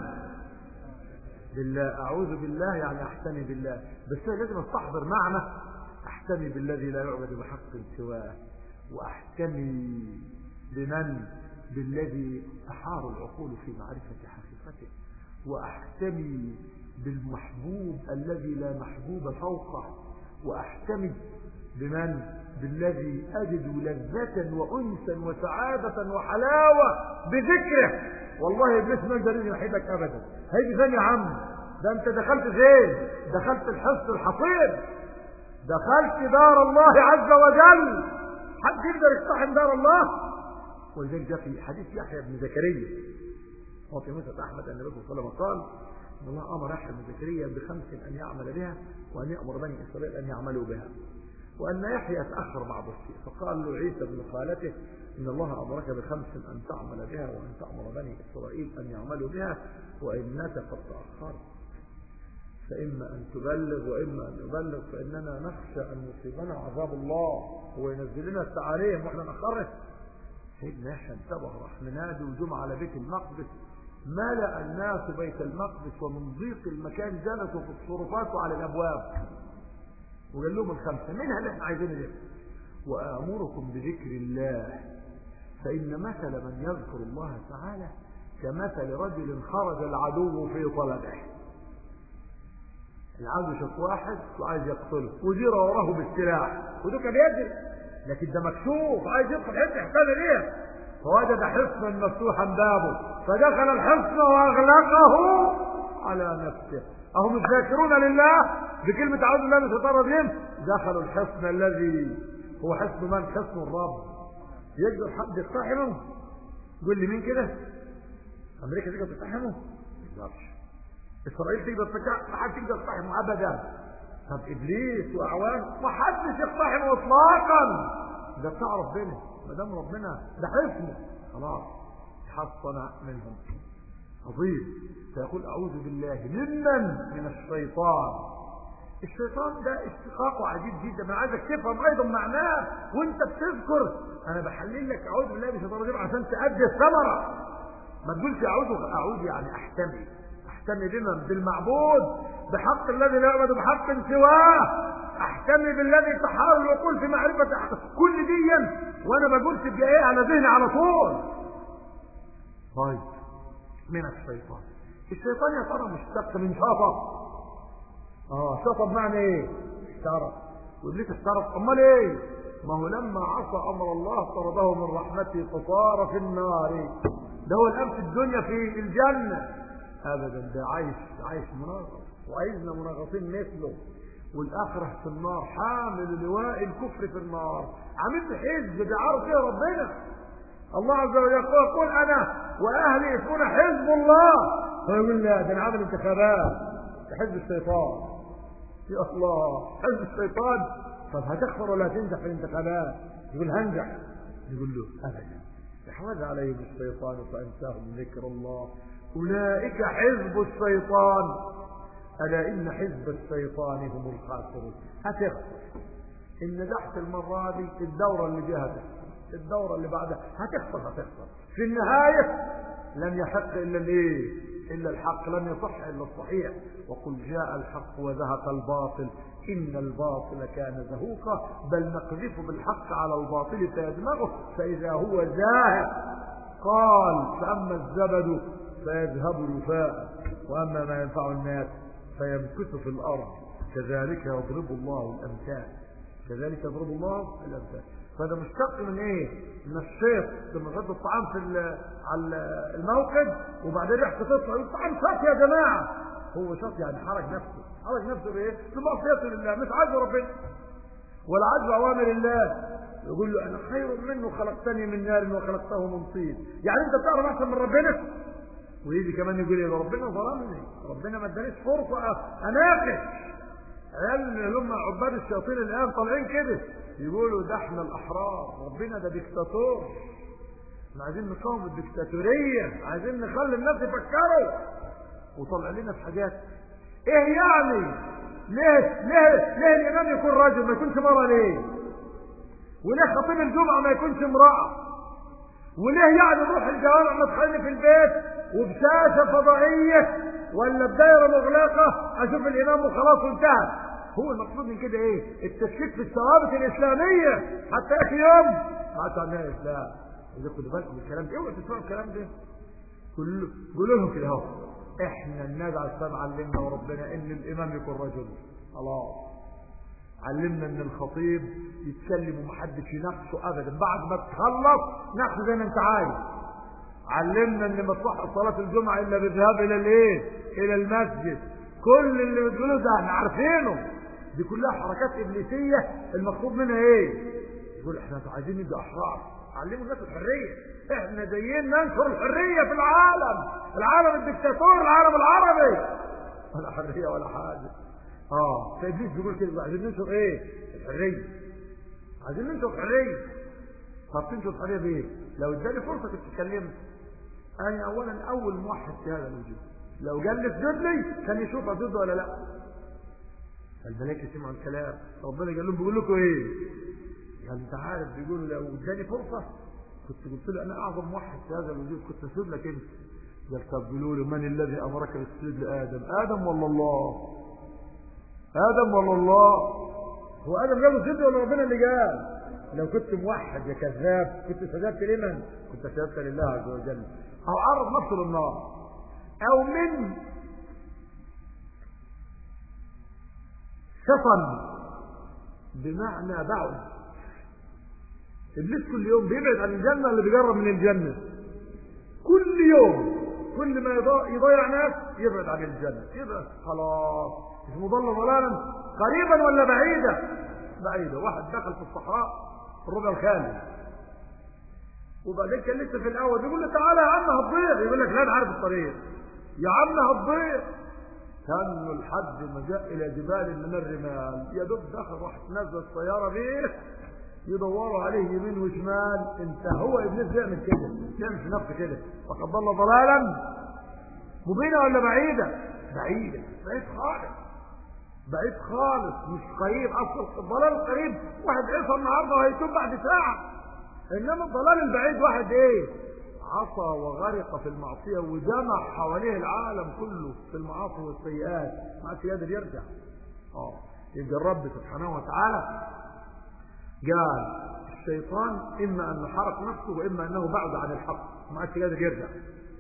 بالله. اعوذ بالله يعني احتمي بالله، بس انا لازم استحضر معنى احتمي بالذي لا يعبد بحق سواه، واحتمي بمن؟ بالذي تحار العقول في معرفة حقيقته، وأحتمي بالمحبوب الذي لا محبوب فوقه، وأحتمي بمن؟ بالذي أجد لذة وأنسا وسعادة وحلاوة بذكره. والله ابليس ما يقدر يحبك أبدا. هيجي فين يا عم؟ ده أنت دخلت فين؟ دخلت الحصن الحصين، دخلت دار الله عز وجل. حد يقدر يقتحم دار الله؟ ولذلك جاء في حديث يحيى بن زكريا وفي مسند أحمد أن النبي صلى الله عليه وسلم قال إن الله أمر يحيى بن زكريا بخمس أن يعمل بها، وأن يأمر بني إسرائيل أن يعملوا بها، وأن يحيى تأخر بعض الشيء. فقال له عيسى بن خالته إن الله أمرك بخمس أن تعمل بها وأن تأمر بني إسرائيل أن يعملوا بها، وإنك قد تأخرت، فإما أن تبلغ وإما أن تبلغ، فإننا نخشى أن يصيبنا عذاب الله وينزل لنا التعاليم وإحنا نأخره. سيدنا يحيى انتبه، راح منادي وجمع على بيت المقدس، ملأ الناس بيت المقدس، ومن ضيق المكان جلسوا في الصرفات وعلى الأبواب، وقال لهم الخمسة منها اللي احنا عايزين نجيبها. وآمركم بذكر الله، فإن مثل من يذكر الله تعالى كمثل رجل خرج العدو في طلبه. العدو شاف واحد وعايز يقتله وجرى وراه بالسلاح، ودول كان بيجري، لكن ده مكشوف عايز يدخل حته يحتاج ليه، فوجد حصنا مفتوحا بابه فدخل الحصن واغلقه على نفسه. اهم الذاكرون لله بكلمه اعوذ بالله من الشيطان الرجيم دخلوا الحصن الذي هو حصن من؟ حصن الرب. يقدر حد يقتحمه؟ قول لي مين كده؟ امريكا تقدر تقتحمه؟ ما تقدرش. اسرائيل تقدر تقتحمه؟ ما حد يقدر يقتحمه ابدا. طب ابليس واعوانه ما حدش يقتحمه اطلاقا. ده بتاع ربنا، ما دام ربنا ده حصنه خلاص حصن منهم. عظيم. فيقول اعوذ بالله ممن؟ من الشيطان. الشيطان ده اشتقاقه عجيب جدا، انا عايزك تفهم ايضا معناه وانت بتذكر. انا بحلل لك اعوذ بالله من الشيطان الرجيم عشان تأدي الثمره. ما تقولش اعوذ اعوذ يعني احتمي احتمي بمن؟ بالمعبود بحق الذي لا يعبد بحق سواه. احتمي بالذي تحاول العقول في معرفه أحكام. كل دي وانا بقول تبقى ايه على ذهني على طول. طيب من الشيطان. الشيطان يا ترى مشتق من شطط. اه شطط معنى ايه؟ اشترط. وابليس اشترط. امال ايه؟ ما هو لما عصى امر الله طرده من رحمته فصار في النار. ده هو الان في الدنيا في الجنه ابدا، ده عايش عايش مناغص وعايزنا مناغصين مثله. والاخره في النار حامل لواء الكفر في النار، عامل حزب بيعرف فيه ربنا. الله عز وجل يقول انا واهلي يكون حزب الله، فيقول لا ده انا عامل انتخابات ده حزب الشيطان. يا الله حزب الشيطان. طب هتخسر ولا هتنجح في الانتخابات؟ يقول هنجح. يقول له ابدا استحوذ عليهم الشيطان فانساهم ذكر الله اولئك حزب الشيطان الا ان حزب الشيطان هم الخاسرون. هتخسر ان نجحت المره دي الدوره اللي جايه هتخسر، الدوره اللي بعدها هتخسر هتخسر في النهايه لن يحق الا الايه؟ الا الحق، لن يصح الا الصحيح. وقل جاء الحق وزهق الباطل ان الباطل كان زهوقا بل نقذف بالحق على الباطل فيدمغه فاذا هو زاهق. قال فاما الزبد فيذهب جفاء واما ما ينفع الناس فيمكث في الارض كذلك يضرب الله الامثال. كذلك يضرب الله الامثال. فهذا مشتق من ايه؟ من الشيط لما غدا الطعام في على الموقد وبعدين ريحته تطلع الطعام شاط يا جماعه. هو شاط يعني حرج نفسه، حرج نفسه بايه؟ بمعصيته لله، مش عاجبه ربنا ولا عاجبه اوامر الله. يقول له انا خير منه خلقتني من نار وخلقته من طين. يعني انت بتعرف احسن من ربنا؟ ويجي كمان يقول يا ربنا ظلمني، ربنا ما ادانيش فرصه اناقش. عيال اللي هم عباد الشياطين الان طالعين كده يقولوا ده احنا الاحرار، ربنا ده ديكتاتور، احنا عايزين نقاوم الديكتاتوريه، عايزين نخلي الناس يفكروا. وطلع لنا في حاجات ايه يعني؟ ليه ليه ليه الامام يكون راجل ما يكونش مره؟ ليه؟ وليه خطيب الجمعه ما يكونش امراه؟ وليه يعني نروح الجوامع نتخلي في البيت وبشاشه فضائيه ولا بدايره مغلقه اشوف الامام وخلاص وانتهى؟ هو المقصود من كده ايه؟ التشكيك في الثوابت الاسلاميه حتى ياتي يوم ما عادش عندنا اسلام. اذا خدوا بالكم من الكلام ده، اوعوا تسمعوا الكلام ده. قولوا قولوا لهم كده اهو احنا النبي عليه الصلاه علمنا وربنا ان الامام يكون رجل. خلاص علمنا ان الخطيب يتكلم ومحدش يناقشه ابدا، بعد ما تخلص ناقشه زي ما انت عايز. علمنا ان ما تصح صلاه الجمعه الا بالذهاب الى الايه؟ الى المسجد. كل اللي بتقوله ده احنا عارفينه، دي كلها حركات ابليسيه المقصود منها ايه؟ يقول احنا عايزين نبقى احرار، علموا الناس الحريه، احنا جايين ننشر الحريه في العالم، العالم الدكتاتور، العالم العربي، ولا حريه ولا حاجه. اه فابليس بيقول كده عايزين ننشر ايه؟ الحريه، عايزين ننشر الحريه. طب تنشر الحريه بايه؟ لو اداني فرصه كنت اتكلمت. انا اولا اول موحد في هذا الوجود، لو قال لي اسجد لي كان يشوف اسجد ولا لا. الملائكه سمعوا الكلام، ربنا قال لهم بيقول لكم ايه؟ قال انت عارف بيقولوا لو اداني فرصه كنت قلت له انا اعظم موحد في هذا الوجود كنت اسجد لك انت. قال طب قولوا له من الذي امرك بالسجود لادم؟ ادم ولا الله؟ ادم ولا الله؟ هو ادم قال له سجد ولا ربنا اللي قال؟ لو كنت موحد يا كذاب كنت سجدت لمن؟ كنت سجدت لله عز وجل. او عرض نفسه للنار، او من شطن بمعنى بعد. ابليس كل يوم بيبعد عن الجنه اللي بيقرب من الجنه، كل يوم كل ما يضيع ناس يبعد عن الجنه، يبعد خلاص. اسمه ضل ضلالا قريبا ولا بعيدا؟ بعيدا. واحد دخل في الصحراء الربع الخالي، وبعدين كان لسه في الاول يقول له تعالى يا عم هتضيع، يقول لك لا انا عارف الطريق يا عم هتضيع. كانوا لحد ما جاء الى جبال من الرمال، يا دوب دخل راح نزل السياره بيه يدوروا عليه يمين وشمال. انت هو ابليس بيعمل كده، بيعمل في نفسه كده. وقد ضل ضلالا مبينا ولا بعيدا؟ بعيدا، بعيد خالص، بعيد خالص، مش قريب. اصل الضلال القريب واحد عصى النهارده وهيتوب بعد ساعه، انما الضلال البعيد واحد ايه؟ عصى وغرق في المعصيه وجمع حواليه العالم كله في المعاصي والسيئات، ما عادش قادر يرجع. اه يبقى الرب سبحانه وتعالى قال الشيطان اما انه حرق نفسه واما انه بعد عن الحق، ما عادش قادر يرجع.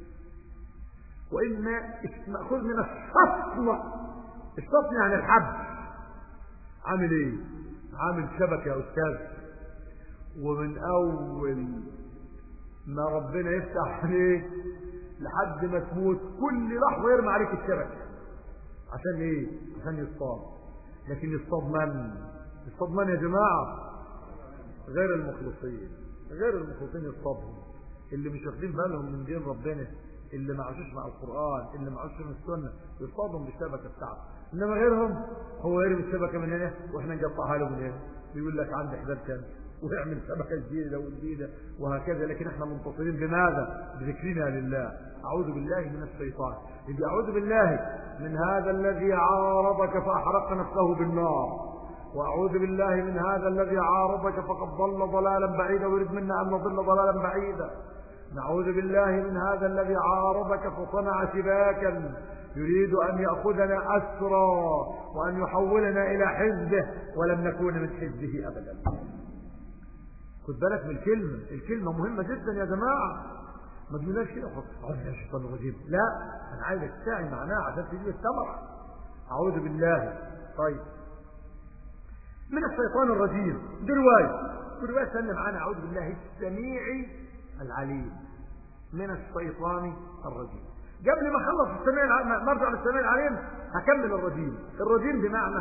واما ماخوذ من الصفن، الصفن يعني الحب. عامل ايه؟ عامل شبكه يا استاذ، ومن اول ما ربنا يفتح عليك لحد ما تموت كل لحظه يرمي عليك الشبكه. عشان ايه؟ عشان يصطاد. لكن يصطاد من؟ يصطاد من يا جماعه؟ غير المخلصين. غير المخلصين يصطادهم، اللي مش واخدين بالهم من دين ربنا، اللي ما عاشوش مع القران، اللي ما عاشوش من السنه، يصطادهم بالشبكه بتاعته. انما غيرهم هو يرمي الشبكه من هنا واحنا نقطعها له من هنا، يقول لك عندي حبال كام ويعمل شبكه جديده وجديده وهكذا. لكن احنا منتصرين بماذا؟ بذكرنا لله. اعوذ بالله من الشيطان. يجي اعوذ بالله من هذا الذي عارضك فاحرق نفسه بالنار، واعوذ بالله من هذا الذي عارضك فقد ضل ضلالا بعيدا ويريد منا ان نضل ضلالا بعيدا. نعوذ بالله من هذا الذي عارضك فصنع شباكا يريد ان ياخذنا اسرى وان يحولنا الى حزبه ولم نكون من حزبه ابدا. خد بالك من الكلمه، الكلمه مهمه جدا يا جماعه. ما تقولناش كده اعوذ بالله من الشيطان الرجيم، لا انا عايزك تساعي معناها عشان تجيب الثمره. اعوذ بالله. طيب من الشيطان الرجيم دي روايه، وروايه ثانيه معانا اعوذ بالله السميع العليم من الشيطان الرجيم. قبل ما اخلص السميع ما ارجع للسميع العليم هكمل الرجيم. الرجيم بمعنى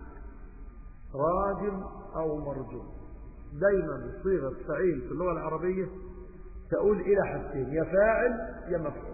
راجم او مرجوم. دايما صيغه فعيل في اللغه العربيه تقول الى حاجتين، يا فاعل يا مفعول.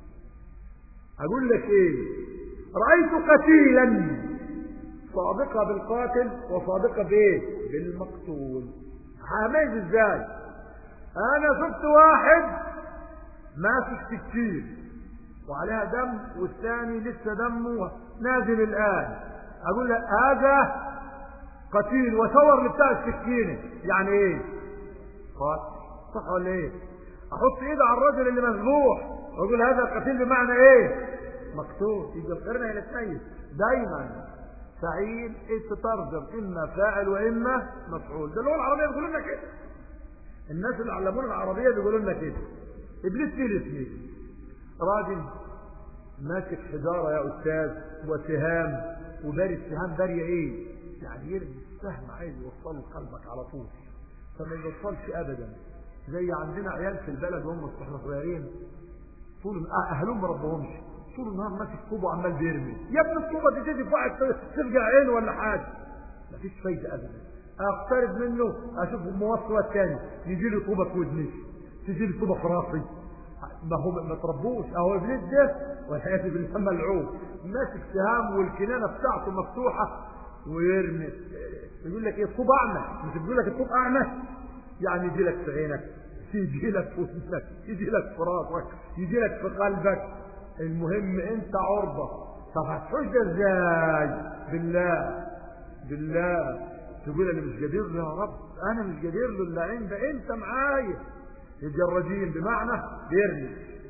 اقول لك ايه؟ رايت قتيلا صادقه بالقاتل وصادقه بايه؟ بالمقتول. هميز ازاي؟ انا شفت واحد ماسك سكين وعليها دم والثاني لسه دمه نازل الان، اقول لك هذا قتيل وصور بتاع السكينه، يعني ايه؟ قاتل. صح ولا ايه؟ احط ايدي على الرجل اللي مذبوح واقول هذا قتيل بمعنى ايه؟ مقتول. يبقى القرنه الى السيد دايما فعيل تترجم اما فاعل واما مفعول. ده اللغه العربيه بيقولوا لنا كده، الناس اللي علمونا العربيه بيقولوا لنا كده. ابليس فيه الاثنين، راجل ماسك حجاره يا استاذ وسهام وباري السهام باريه ايه؟ يعني يرمي السهم عايز يوصله لقلبك على طول، فما يوصلش ابدا. زي عندنا عيال في البلد وهم احنا صغيرين طول اهلهم ما ربهمش، طول النهار ماسك طوبه وعمال بيرمي. يا ابن الطوبه دي تيجي في واحد ترجع عينه ولا حاجه، مفيش فايده ابدا. اقترب منه اشوف الموصله الثاني يجي لي طوبه في ودني، تجي لي طوبه في راسي. ما هو ما تربوش. اهو ابليس ده والحياه بالله ملعون ماسك سهام والكنانه بتاعته مفتوحه ويرمي. يقول لك ايه؟ الطوب اعمى. مش بيقول لك الطوب اعمى؟ يعني يجي لك في عينك، يجي لك في ودنك، يجي لك في راسك، يجي لك في قلبك. المهم انت عرضه. طب هتحوش ده ازاي؟ بالله بالله تقول انا مش قادر له يا رب، انا مش قادر له الا انت انت معايا. يجي الرجيم بمعنى بيرمي.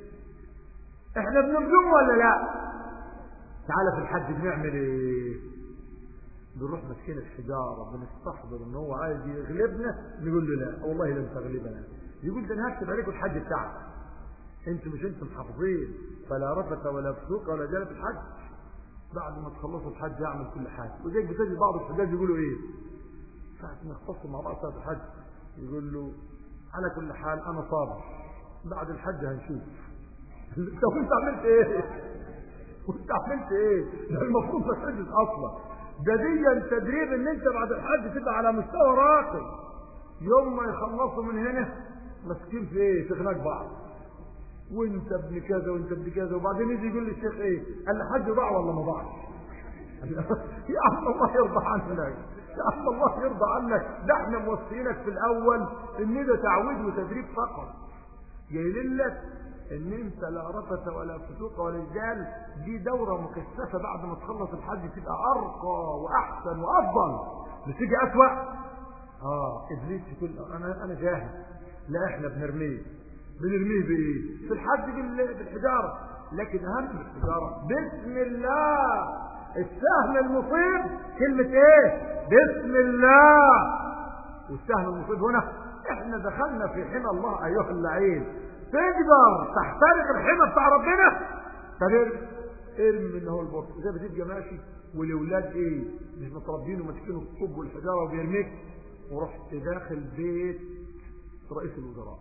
احنا بنرجم ولا لا؟ تعالى في الحج بنعمل ايه؟ بنروح ماسكين الحجاره بنستحضر ان هو عايز يغلبنا، نقول له لا والله لن تغلبنا. يقول ده انا هكتب عليكم الحج بتاعك، انتوا مش انتم محافظين فلا رفث ولا فسوق ولا جلب الحج. بعد ما تخلصوا الحج يعمل كل حاجه. وزيك بتجي بعض الحجاج يقولوا ايه؟ ساعة ما يختصوا مع بعض ساعة الحج يقول له على كل حال أنا صابر، بعد الحج هنشوف. طب أنت عملت إيه؟ وأنت عملت إيه؟ ده المفروض ما تحجز أصلا. ده دي تدريب إن أنت بعد الحج تبقى على مستوى راقي. يوم ما يخلصوا من هنا ماسكين في إيه؟ في خناق بعض. وأنت ابن كذا وأنت ابن كذا، وبعدين يجي يقول لي الشيخ إيه؟ قال لي حج ضاع ولا ما ضاعش؟ يا عم الله يرضى عنك، يا عم الله يرضى عنك. ده احنا موصينك في الاول ان ده تعويض وتدريب فقط، جايين لك ان انت لا رفث ولا فسوق ولا جدال. دي دوره مكثفه، بعد ما تخلص الحج تبقى ارقى واحسن وافضل. بتيجي اسوأ اه ابليس يقول انا انا جاهز. لا احنا بنرميه بنرميه بايه؟ في الحج بالحجاره. لكن اهم من الحجاره بسم الله. السهم المصيب كلمة ايه؟ بسم الله. والسهم المصيب هنا احنا دخلنا في حمى الله ايها اللعين. تقدر تحترق الحمى بتاع ربنا؟ طب ارمي من هو البرد زي ما تبقى ماشي والاولاد ايه مش متربين وماسكين الطوب والحجاره وبيرميك، ورحت داخل بيت رئيس الوزراء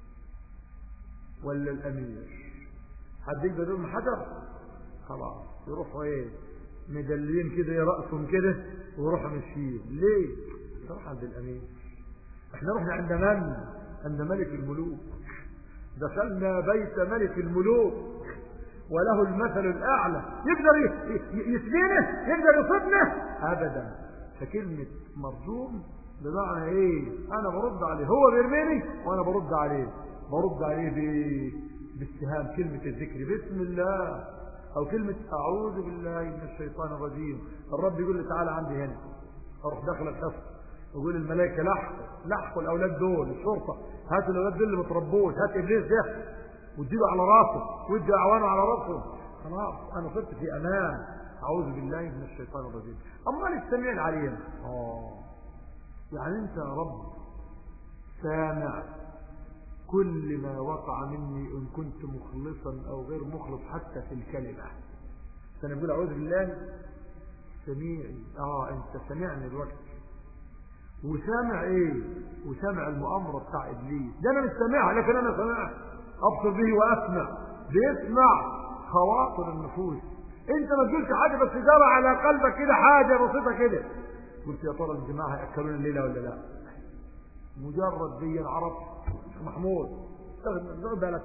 ولا الامير، حد يقدر يرمي حجر؟ خلاص يروحوا ايه مدلين كده يرقصهم كده ويروحوا ماشيين. ليه؟ نروح عند الامير. احنا رحنا عند من؟ عند ملك الملوك. دخلنا بيت ملك الملوك وله المثل الاعلى. يقدر يسجنه؟ يقدر يصدنه؟ ابدا. فكلمه مرجوم بمعنى ايه؟ انا برد عليه، هو بيرميني وانا برد عليه. برد عليه بايه؟ بالسهام. كلمه الذكر بسم الله، او كلمة اعوذ بالله من الشيطان الرجيم. الرب يقول لي تعالى عندي هنا، اروح داخل الحصن ويقول الملائكة لحقوا لحقوا الاولاد دول، الشرطة هاتوا الاولاد دول اللي ما تربوش، هات ابليس ده واديله على راسه وادي اعوانه على راسه. خلاص انا صرت في امان. اعوذ بالله من الشيطان الرجيم. امال السميع العليم. اه يعني انت يا رب سامع كل ما وقع مني إن كنت مخلصا أو غير مخلص حتى في الكلمة. فأنا بقول أعوذ بالله سميعي. آه أنت سمعني الوقت وسامع إيه؟ وسامع المؤامرة بتاع إبليس. ده أنا مش سامعها لكن أنا سامعها، أبصر به وأسمع. بيسمع خواطر النفوس. أنت ما تقولش حاجة بس جرى على قلبك كده حاجة بسيطة كده، قلت يا ترى الجماعة هيأكلون الليلة ولا لا؟ مجرد دي العرب محمود استغل بالك.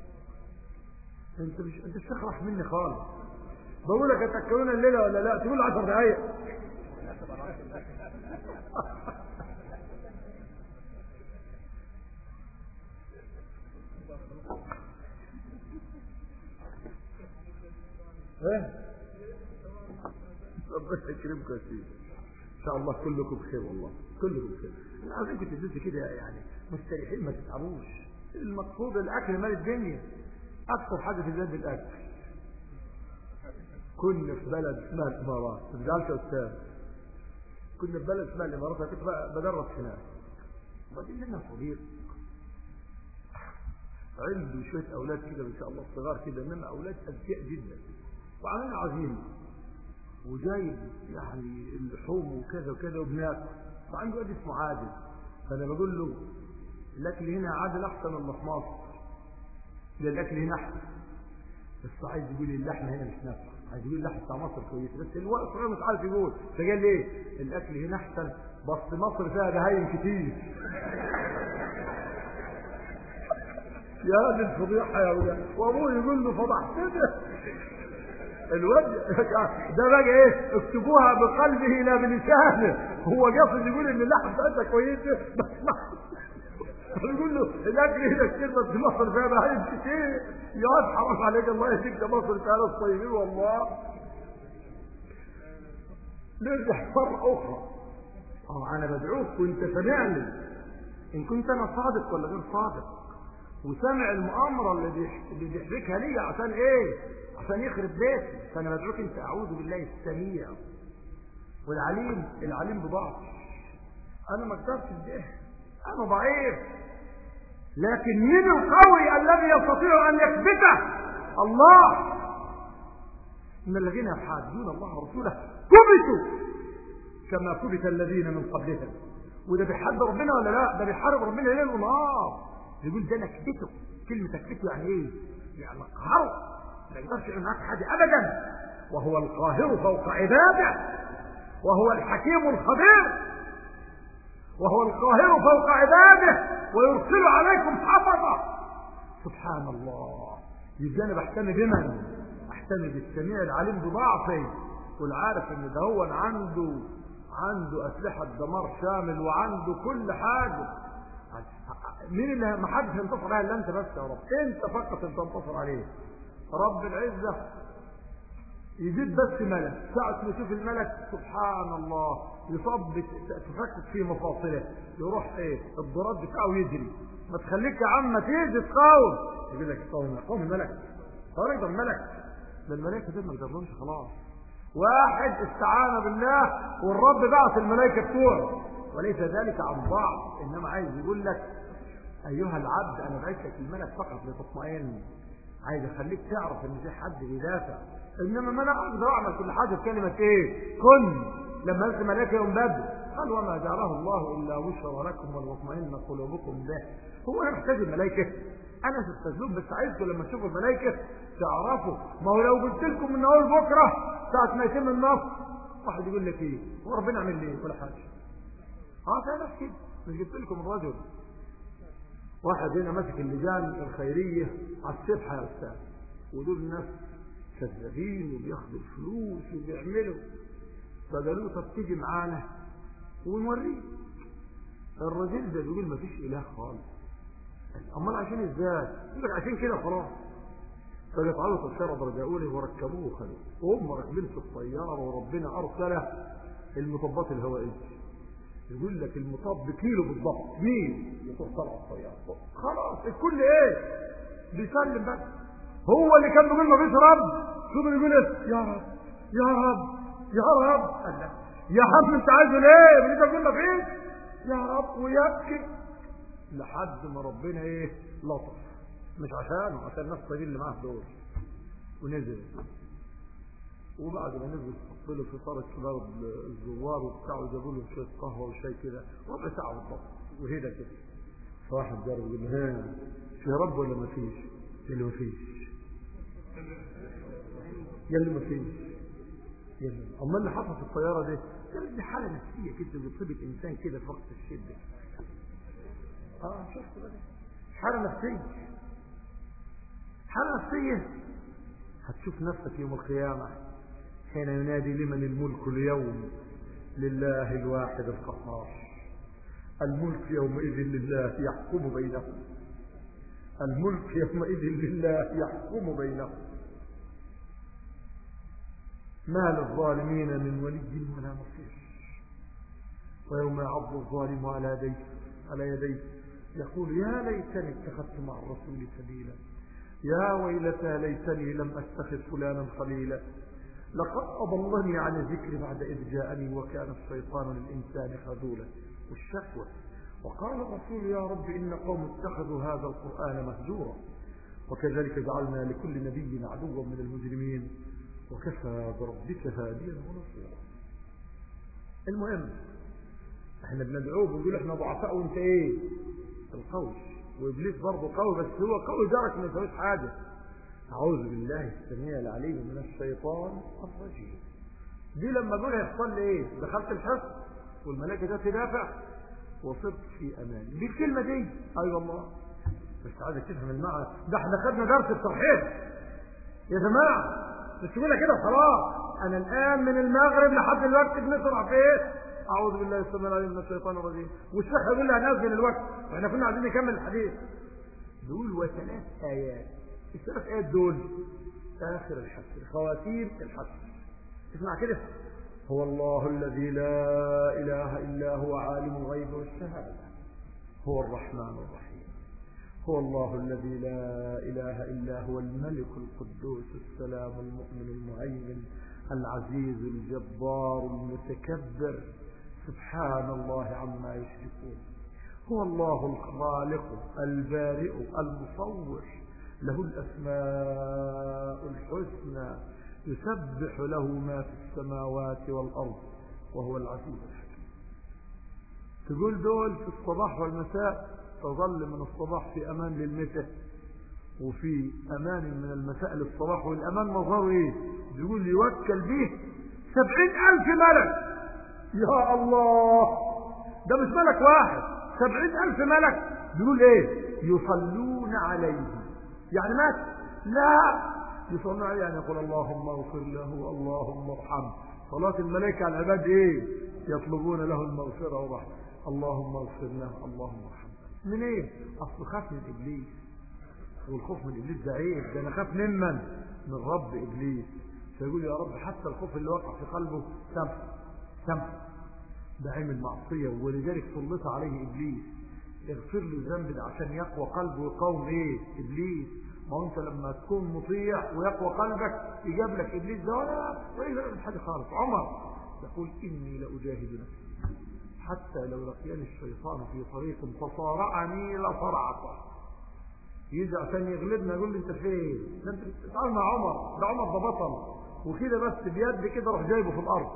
انت مش انت تشرح مني خالص. بقول لك هتاكلون الليله ولا لا؟ تقول عشر دقايق. ايه ربنا يكرمكم يا سيدي. ان شاء الله كلكم بخير، والله كلكم بخير. انا عايزكم تدرسوا كده يعني مستريحين ما تتعبوش. المقصود الاكل مال الدنيا. اكثر حاجه في البلد الاكل. كنا في بلد اسمها الامارات، ما تزعلش يا استاذ. كنا في بلد اسمها الامارات، كنت بدرس هناك. وبعدين لنا صديق عنده شويه اولاد كده ما شاء الله صغار كده، انما اولاد اذكياء جدا وعاملين عظيم، وجايب يعني اللحوم وكذا وكذا وبناكل. وعنده واد اسمه عادل. فانا بقول له الاكل هنا عادل احسن ولا في مصر؟ ده الاكل هنا احسن، بس عايز يقول لي اللحمه هنا مش نافعه، عايز يقول اللحمه بتاع مصر كويس، بس الوقت صغير مش عارف يقول. فقال لي ايه؟ الاكل هنا احسن بس مصر فيها بهايم كتير. يا دي الفضيحه يا ولاد. وابوه يقول له فضحتني. الواد ده بقى ايه؟ اكتبوها بقلبه لا بلسانه. هو قصد يقول ان اللحمه بتاعتها كويسه بس يقول له الاكل هنا كتير بس مصر فيها بهايم كتير. يا حرام عليك الله يهديك، ده مصر فيها ناس طيبين والله. نرجع مره اخرى. اه انا بدعوك وانت سامعني، ان كنت انا صادق ولا غير صادق، وسامع المؤامره اللي اللي بيحركها لي عشان ايه؟ عشان يخرب بيتي. فانا بدعوك انت اعوذ بالله السميع والعليم. العليم بضعف، انا ما اقدرش ده، انا ضعيف. لكن من القوي الذي يستطيع ان يثبته؟ الله. ان الذين يحادون الله ورسوله كبتوا كما كبت الذين من قبلهم. وده بيحب ربنا ولا لا؟ ده بيحارب ربنا ليل ونهار. يقول ده نكبته. كلمة نكبته يعني ايه؟ يعني قهره، ما يقدرش يعمل معاك حاجة ابدا، وهو القاهر فوق عباده، وهو الحكيم الخبير، وهو القاهر فوق عباده ويرسل عليكم حفظه. سبحان الله. يبقى انا بحتمي بمن؟ احتمي بالسميع العليم بضعفي، والعارف ان ده هو عنده عنده اسلحه دمار شامل وعنده كل حاجه. مين اللي ما حدش ينتصر عليه الا انت بس يا رب، انت فقط انت تنتصر عليه. رب العزه يجيب بس ملك، ساعة ما يشوف الملك سبحان الله يصب تفكك في مفاصله، يروح ايه الضراب بتاعه يجري. ما تخليك يا عم تيجي تقاوم، يقول لك قوم قوم الملك، طريق الملك. ده الملائكه دول ما يقدرلهمش خلاص. واحد استعان بالله والرب بعث الملائكه بتوعه، وليس ذلك عن بعض، انما عايز يقول لك ايها العبد انا بعث لك الملك فقط لتطمئن، عايز اخليك تعرف ان في حد بيدافع. انما ما انا اقدر اعمل كل حاجه بكلمه ايه؟ كن. لما نزل ملائكه يوم بدر قال وما جعله الله الا بشرى لكم ولتطمئن قلوبكم به. هو انا محتاج الملائكه؟ انا استاذنكم بس عايزكم لما تشوفوا الملائكه تعرفوا. ما هو لو قلت لكم من اول بكره ساعه ما يتم النصر واحد يقول لك ايه؟ هو ربنا عمل ليه؟ ولا حاجه. اه تعالى كده مش جبت لكم الرجل واحد هنا ماسك اللجان الخيريه على السبحه يا استاذ، ودول الناس كذابين وبياخدوا الفلوس وبيعملوا. فقالوا له طب تيجي معانا ونوريك. الراجل ده بيقول ما فيش اله خالص. امال عشان ازاي؟ يقول لك عشان كده خلاص. فقطعوا تذكره درجه اولى وركبوه وخدوه وهم راكبين في الطياره وربنا ارسل المطبات الهوائيه. يقول لك المطب بكيلو بالضبط مين يروح طلع الطياره خلاص. الكل ايه؟ بيسلم بس. هو اللي كان بيقول ما فيش رب شوف بيقول ايه؟ يا رب يا رب يا رب. يا عم انت عايزه ليه؟ انت بتقول ما فيش يا رب ويبكي لحد ما ربنا ايه لطف. مش عشانه، عشان الناس الطيبين اللي معاه دول. ونزل وبعد ما نزل حطوا في صاله كبار الزوار وبتاع وجابوا له شويه قهوه وشاي كده ربع ساعه بالضبط وهدى كده. فواحد جرب يقول له ها في رب ولا ما فيش؟ قال له ما فيش. قال له ما فيش. امال اللي حصل في الطياره دي كانت دي حاله نفسيه كده بتصيب الانسان كده في وقت الشده. اه شفت بقى حاله نفسيه حاله نفسيه. هتشوف نفسك يوم القيامه حين ينادي لمن الملك اليوم؟ لله الواحد القهار. الملك يومئذ لله يحكم بينهم. الملك يومئذ لله يحكم بينهم. ما للظالمين من ولي ولا نصير. ويوم يعض الظالم على يديه على يديه يقول يا ليتني اتخذت مع الرسول سبيلا، يا ويلتى ليتني لم اتخذ فلانا خليلا، لقد اضلني عن الذكر بعد اذ جاءني وكان الشيطان للانسان خذولا. والشكوى. وقال الرسول يا رب ان قوم اتخذوا هذا القران مهجورا، وكذلك جعلنا لكل نبي عدوا من المجرمين وكفى بربك هاديا ونصيرا. المهم احنا بندعوه بنقول احنا ضعفاء وانت ايه؟ القوي. وابليس برضه قوي بس هو قوي جارك ما يسويش حاجه. اعوذ بالله السميع العليم من الشيطان الرجيم. دي لما دول هيحصل لي ايه؟ دخلت الحصن والملائكه جت تدافع وصرت في امان. دي الكلمه دي اي أيوة والله. بس عايزك تفهم المعنى ده. احنا خدنا درس التوحيد يا جماعه، مش تقولها كده خلاص. انا الان من المغرب لحد الوقت بنشرح في ايه؟ اعوذ بالله السميع العليم من الشيطان الرجيم، والشيخ يقول لي هنزل الوقت واحنا كنا عايزين نكمل الحديث. دول وثلاث ايات. الثلاث ايات دول اخر الحشر، خواتيم الحشر. اسمع كده. هو الله الذي لا اله الا هو عالم الغيب والشهاده، هو الرحمن الرحيم، هو الله الذي لا اله الا هو الملك القدوس السلام المؤمن المهيمن العزيز الجبار المتكبر سبحان الله عما يشركون. هو الله الخالق البارئ المصور، له الأسماء الحسنى، يسبح له ما في السماوات والأرض وهو العزيز الحكيم. تقول دول في الصباح والمساء تظل من الصباح في أمان للمساء وفي أمان من المساء للصباح، والأمان مظهره إيه؟ تقول يوكل به سبعين ألف ملك. يا الله، ده مش ملك واحد، سبعين ألف ملك. بيقول إيه؟ يصلون عليه. يعني مات؟ لا، يصلون عليه يعني يقول اللهم اغفر له اللهم ارحمه. صلاة الملائكة على العباد إيه؟ يطلبون له المغفرة والرحمة. اللهم اغفر له اللهم ارحمه. من إيه؟ أصل خاف من إبليس، والخوف من إبليس ده عيب. ده أنا خاف ممن؟ من رب إبليس. فيقول يا رب حتى الخوف اللي وقع في قلبه سمح سمح، ده عمل معصية ولذلك سلط عليه إبليس. اغفر له الذنب ده عشان يقوى قلبه ويقاوم إيه؟ إبليس. ما هو أنت لما تكون مطيع ويقوى قلبك يجاب لك إبليس ده ولا ولا حاجة خالص. عمر يقول إني لأجاهد نفسي حتى لو لقيني الشيطان في طريق فصارعني لصرعته. يجي عشان يغلبنا يقول لي انت فين؟ ده انت بتتعامل مع عمر، ده عمر ده بطل وكده بس بيد كده راح جايبه في الارض.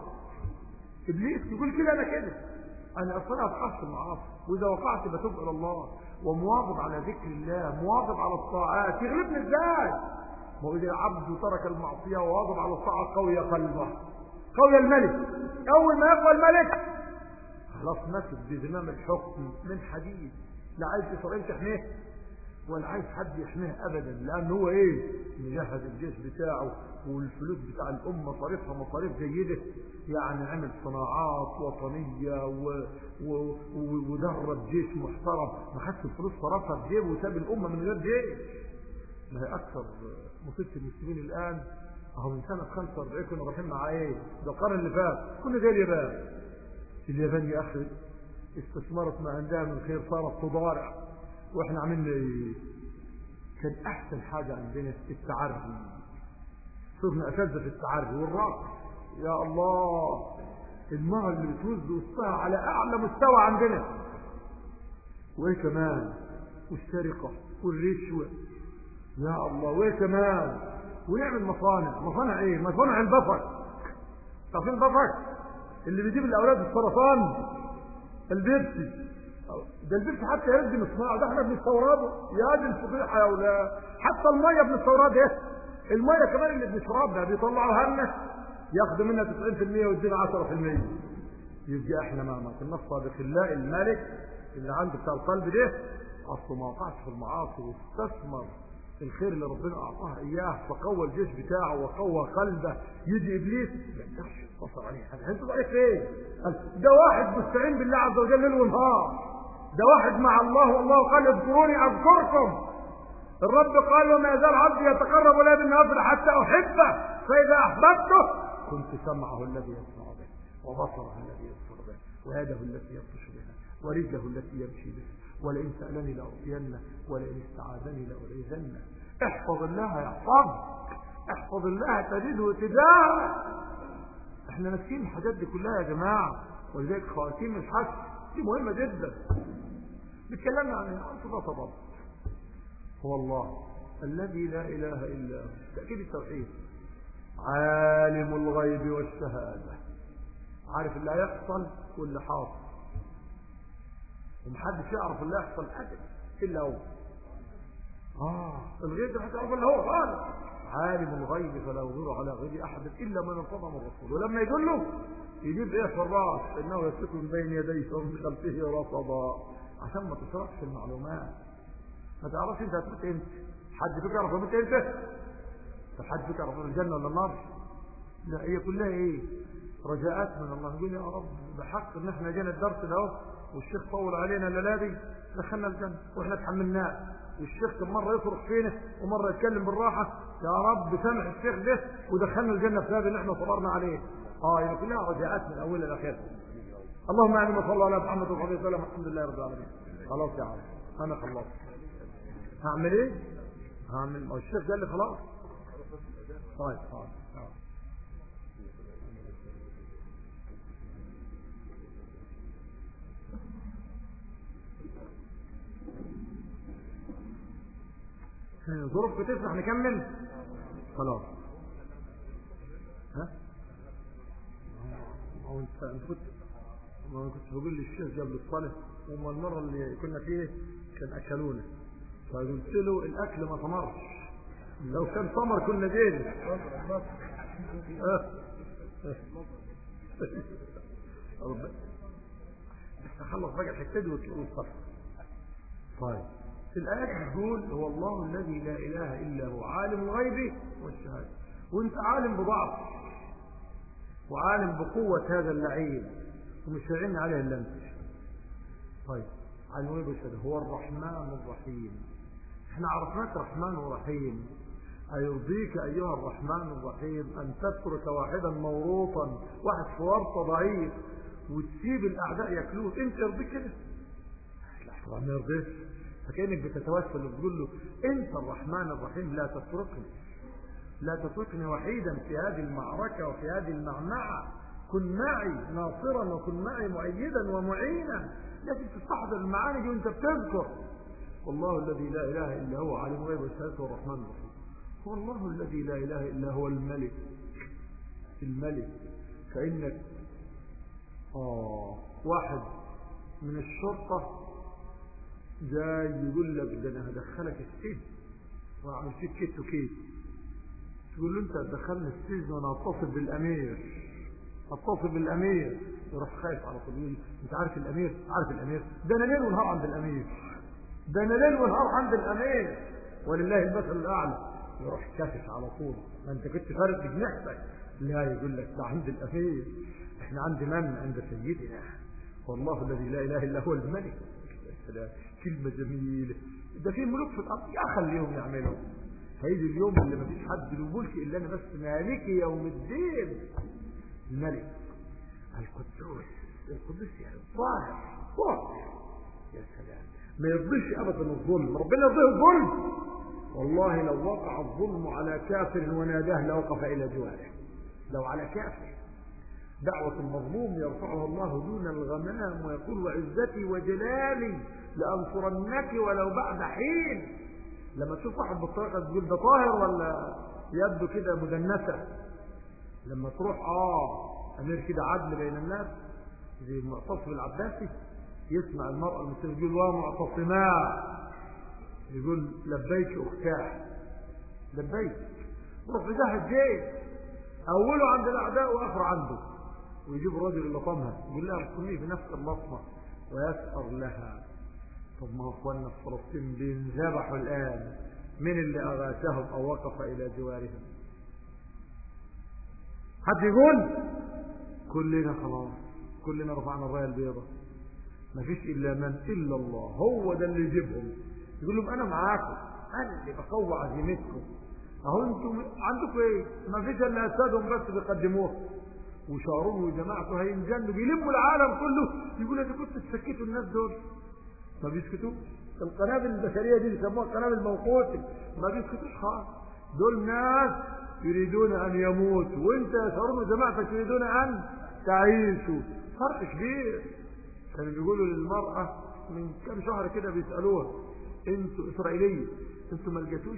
ابليس يقول كده انا كده، انا اصلا اتخاف المعاصي واذا وقعت بتوب الى الله ومواظب على ذكر الله مواظب على الطاعات. يغلبني ازاي؟ ما هو اذا العبد ترك المعصيه وواظب على الطاعه قوي قلبه قوي الملك. اول ما يقوى الملك خلاص مسك بزمام الحكم من حديد، لا عايز اسرائيل تحميه ولا عايز حد يحميه ابدا، لان هو ايه؟ مجهز الجيش بتاعه والفلوس بتاع الامه صارفها مصاريف جيده، يعني عمل صناعات وطنيه و... و... و... ودرب جيش محترم. ما خدش الفلوس صرفها في جيبه وساب الامه من غير جيش. ما هي اكثر مصيبه المسلمين الان اهو من سنه خمسة وأربعين كنا رايحين مع ايه؟ ده القرن اللي فات كنا زي اليابان. اليابان يا اخي استثمرت ما عندها من خير صارت تضارع، واحنا عملنا ايه؟ كان احسن حاجه عندنا التعري، صرنا اساتذه في التعري والرقص. يا الله، المرأة اللي بتوز وسطها على اعلى مستوى عندنا. وايه كمان؟ والسرقه والرشوه. يا الله، وايه كمان؟ ونعمل مصانع. مصانع ايه؟ مصانع البفر. تعرفين البفر اللي بيجيب الاولاد السرطان؟ البيبسي ده البيبسي حتى يرد مصنعه، ده احنا بنستورده. يا دي الفضيحه يا اولاد. حتى الميه بنستوردها، الميه كمان اللي بنشربها بيطلعوها لنا ياخدوا منها تسعين في المية ويدينا عشرة في المية. يبقى احنا ما كناش صادقين. لا، الملك اللي عنده بتاع القلب ده اصله ما وقعش في المعاصي واستثمر الخير اللي ربنا اعطاه اياه فقوى الجيش بتاعه وقوى قلبه. يجي ابليس ما يقدرش ينتصر عليه. انتوا ضعيف ايه؟ ده واحد مستعين بالله عز وجل ليل ونهار، ده واحد مع الله والله قال اذكروني اذكركم. الرب قال وما يزال عبدي يتقرب الي بالنوافل حتى احبه فاذا احببته كنت سمعه الذي يسمع به وبصره الذي يبصر به ويده التي يبطش بها ورجله التي يمشي بها ولئن سالني لاعطينه ولئن استعاذني لاعيذنه. احفظ الله يحفظك، احفظ الله تجده تجاهك. احنا ناسيين الحاجات دي كلها يا جماعه، ولذلك خواتيم الحج دي مهمه جدا. بتكلمنا عن الانصفه طبعا. هو الله الذي لا اله الا هو، تاكيد التوحيد. عالم الغيب والشهاده، عارف اللي هيحصل واللي حاصل، ومحدش يعرف اللي هيحصل ابدا الا هو. اه الغيب ده هتعرف الا هو خالص. عالم الغيب فلا يظهر على غيب احد الا من ارتضى من الرسول. ولما يدله يجيب ايه في الراس؟ انه يسلك من بين يديه ومن خلفه رصدا، عشان ما تسرقش المعلومات. ما تعرفش انت هتموت امتى. حد فيك يعرف هتموت امتى؟ طب حد فيك يعرف الجنه ولا النار؟ لا، هي كلها ايه؟ رجاءات من الله. نقول يا رب بحق ان احنا جينا الدرس ده اهو والشيخ طول علينا الليله دي دخلنا الجنه واحنا تحملناه، والشيخ كم مره يصرخ فينا ومره يتكلم بالراحه. يا رب سامح الشيخ ده ودخلنا الجنه بسبب ان احنا صبرنا عليه. اه هي كلها رجاءات من اولها لاخرها. اللهم اعلم وصلى على محمد وعلى اله وسلم. الحمد لله رب العالمين. خلاص يا عم انا خلصت. هعمل ايه؟ هعمل ما الشيخ قال لي خلاص. طيب طيب ظروف بتسمح نكمل؟ خلاص. ها؟ هو انت انت كنت ما كنت بقول للشيخ قبل الصلاة، وما المرة اللي كنا فيه كان أكلونا، فقلت له الأكل ما ثمرش، لو كان ثمر كنا جينا. بس خلص بقى الحتة دي والصف. طيب الآية بتقول هو الله الذي لا إله إلا هو عالم الغيب والشهادة، وانت عالم بضعف وعالم بقوة هذا اللعين ومش شاعرين عليه الا انت. طيب عالم الغيب والشهادة هو الرحمن الرحيم. احنا عرفناك رحمن ورحيم، أيرضيك أيها الرحمن الرحيم أن تترك واحدا موروطا، واحد في ورطة ضعيف، وتسيب الأعداء يأكلوه؟ أنت يرضيك كده؟ لا طبعا ما يرضيك. فكأنك بتتوسل وتقول له أنت الرحمن الرحيم لا تتركني، لا تتركني وحيدا في هذه المعركة وفي هذه المعمعة، كن معي ناصرا وكن معي مؤيدا ومعينا. لازم تستحضر المعاني دي وانت بتذكر والله الذي لا إله إلا هو عالم الغيب والشهادة والرحمن الرحيم. هو الله الذي لا إله إلا هو الملك. الملك كأنك آه واحد من الشرطة جاي يقول لك ده أنا هدخلك السجن وأعمل فيك كيت وكيت، تقول له أنت هتدخلني السجن وأنا هتصل بالأمير، هتصل بالأمير، يروح خايف على طول يقول أنت عارف الأمير؟ عارف الأمير؟ ده أنا ليل ونهار عند الأمير، ده أنا ليل ونهار عند الأمير ولله المثل الأعلى. يروح كافش على طول، ما انت كنت فارق بجناحتك. لا، يقول لك ده عند الأمير، احنا عند من؟ عند سيدنا والله الذي لا إله إلا هو الملك. كلمة جميلة. ده في ملوك في الأرض يا خليهم يعملوا. هيجي اليوم اللي ما فيش حد له ملك إلا أنا بس، مالك يوم الدين. الملك القدوس، القدوس يعني الطاهر طاهر. يا سلام، ما يرضيش أبدا الظلم، ربنا يرضيه الظلم. والله لو وقع الظلم على كافر وناداه لوقف إلى جواره. لو على كافر دعوة المظلوم يرفعها الله دون الغمام ويقول وعزتي وجلالي لأنصرنك ولو بعد حين. لما تشوف واحد بالطريقة تقول ده طاهر ولا يبدو كده مدنسة. لما تروح اه أمير كده عدل بين الناس زي المعتصم العباسي، يسمع المرأة المسلمة يقول ومعتصما، يقول لبيك أختاه، لبيك، روح بداها الجيش، أوله عند الأعداء وآخر عنده، ويجيب رجل لطمها يقول لها ارسميه في نفس اللطمة ويسأر لها. طب ما أخواننا في فلسطين بينذبحوا الآن، من اللي أغاثهم أو وقف إلى جوارهم؟ حد يقول؟ كلنا خلاص، كلنا رفعنا الراية البيضاء، ما فيش إلا من إلا الله، هو ده اللي يجيبهم. يقول لهم أنا معاكم، أنا اللي بقوى عزيمتكم، أهو أنتم عندكم إيه؟ ما فيش إلا أسادهم بس بيقدموه، وشعرهم وجماعته هينجنوا بيلموا العالم كله. يقول إذا كنتوا تسكتوا الناس دول ما بيسكتوش. القنابل البشرية دي بيسموها قنابل موقوتة، ما بيسكتوش خالص. دول ناس يريدون أن يموتوا، وأنت يا شعرهم وجماعتك يريدون أن تعيشوا. فرق كبير. كانوا بيقولوا للمرأة من كم شهر كده بيسألوها انتوا إسرائيلية، انتوا ما لقيتوش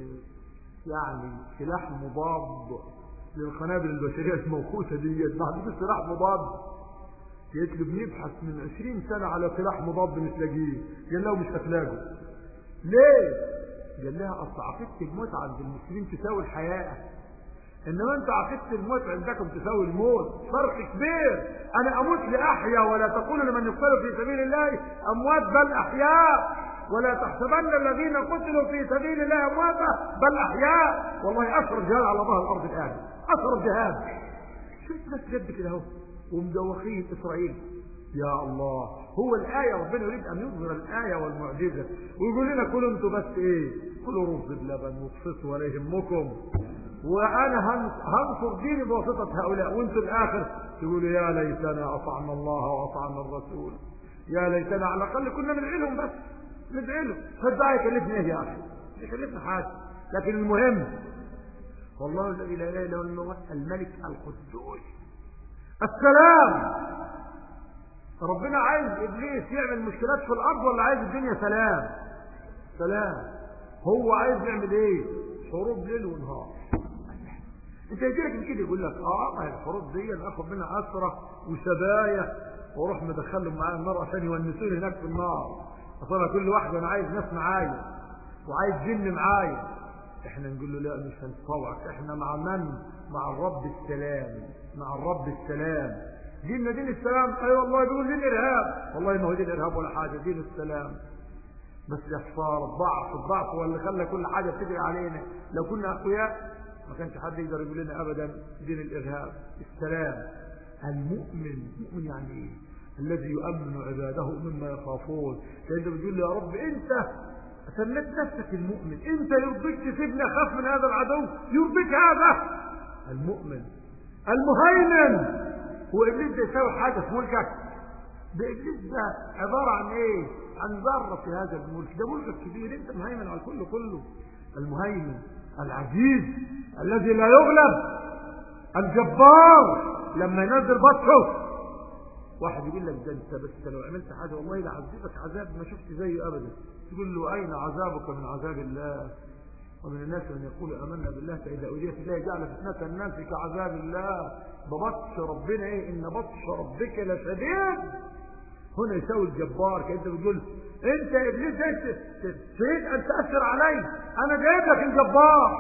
يعني سلاح مضاد للقنابل البشرية الموقوتة دي؟ ما عندكوش سلاح مضاد؟ يطلب نبحث من عشرين سنة على سلاح مضاد مش لاقيه. قال له مش هتلاقوا. ليه؟ قال لها اصل عقيدة الموت عند المسلمين تساوي الحياة، انما انت عقيدة الموت عندكم تساوي الموت. فرق كبير. انا اموت لاحيا، ولا تقولوا لمن يقتل في سبيل الله اموات بل احياء، ولا تحسبن الذين قتلوا في سبيل الله امواتا بل احياء. والله اشهر جهاد على ظهر الارض الان، اشهر جهاد. شوف ناس جد كده اهو ومدوخين اسرائيل. يا الله، هو الآية ربنا يريد أن يظهر الآية والمعجزة ويقول لنا كلوا انتوا بس إيه؟ كلوا رز بلبن واقسطوا ولا يهمكم، وأنا هنصر ديني بواسطة هؤلاء، وانتوا الآخر تقولوا يا ليتنا أطعنا الله وأطعنا الرسول، يا ليتنا على الأقل كنا ندعي لهم، بس ندعي لهم. فالدعاء يكلفنا إيه يا أخي؟ يكلفنا حاجة. لكن المهم والله الذي لا إله إلا هو الملك القدوس السلام. ربنا عايز إبليس يعمل مشكلات في الأرض ولا عايز الدنيا سلام؟ سلام. هو عايز يعمل إيه؟ حروب ليل ونهار. انت يجيلك من كده يقول لك اه ما الحروب دي ناخد منها اسرى وسبايا واروح مدخلهم معايا النار عشان يونسوني هناك في النار. اصلا كل واحد انا عايز ناس معايا وعايز جن معايا. احنا نقول له لا مش هنطوعك، احنا مع من؟ مع الرب السلام، مع الرب السلام. ديننا دين السلام. اي أيوة والله بيقول دين ارهاب، والله ما هو دين ارهاب ولا حاجه، دين السلام. بس يا حصار الضعف، الضعف هو اللي خلى كل حاجه تجري علينا. لو كنا اقوياء ما كانش حد يقدر يقول لنا ابدا دين الارهاب. السلام. المؤمن، مؤمن يعني ايه؟ الذي يؤمن عباده مما يخافون. فانت بتقول يا رب انت سميت نفسك المؤمن، انت يرضيك تسيبني اخاف من هذا العدو؟ يرضيك هذا؟ المؤمن. المهيمن. هو ابليس ده يساوي حاجه في ملكك؟ ده ابليس ده عباره عن ايه؟ عن ذره في هذا الملك، ده ملكك كبير، انت مهيمن على الكل كله. المهيمن العزيز الذي لا يغلب، الجبار لما ينزل بطشه. واحد يقول لك ده انت بس لو عملت حاجه والله لا عذبك عذاب ما شفت زيه ابدا. تقول له اين عذابك من عذاب الله؟ ومن الناس من يقول امنا بالله فاذا اوذيت الله جعل فتنه الناس كعذاب الله. ببطش ربنا ايه؟ ان بطش ربك لشديد. هنا يساوي الجبار. كأنت بتقول انت يا ابليس تريد ان تاثر علي، انا جايب لك الجبار،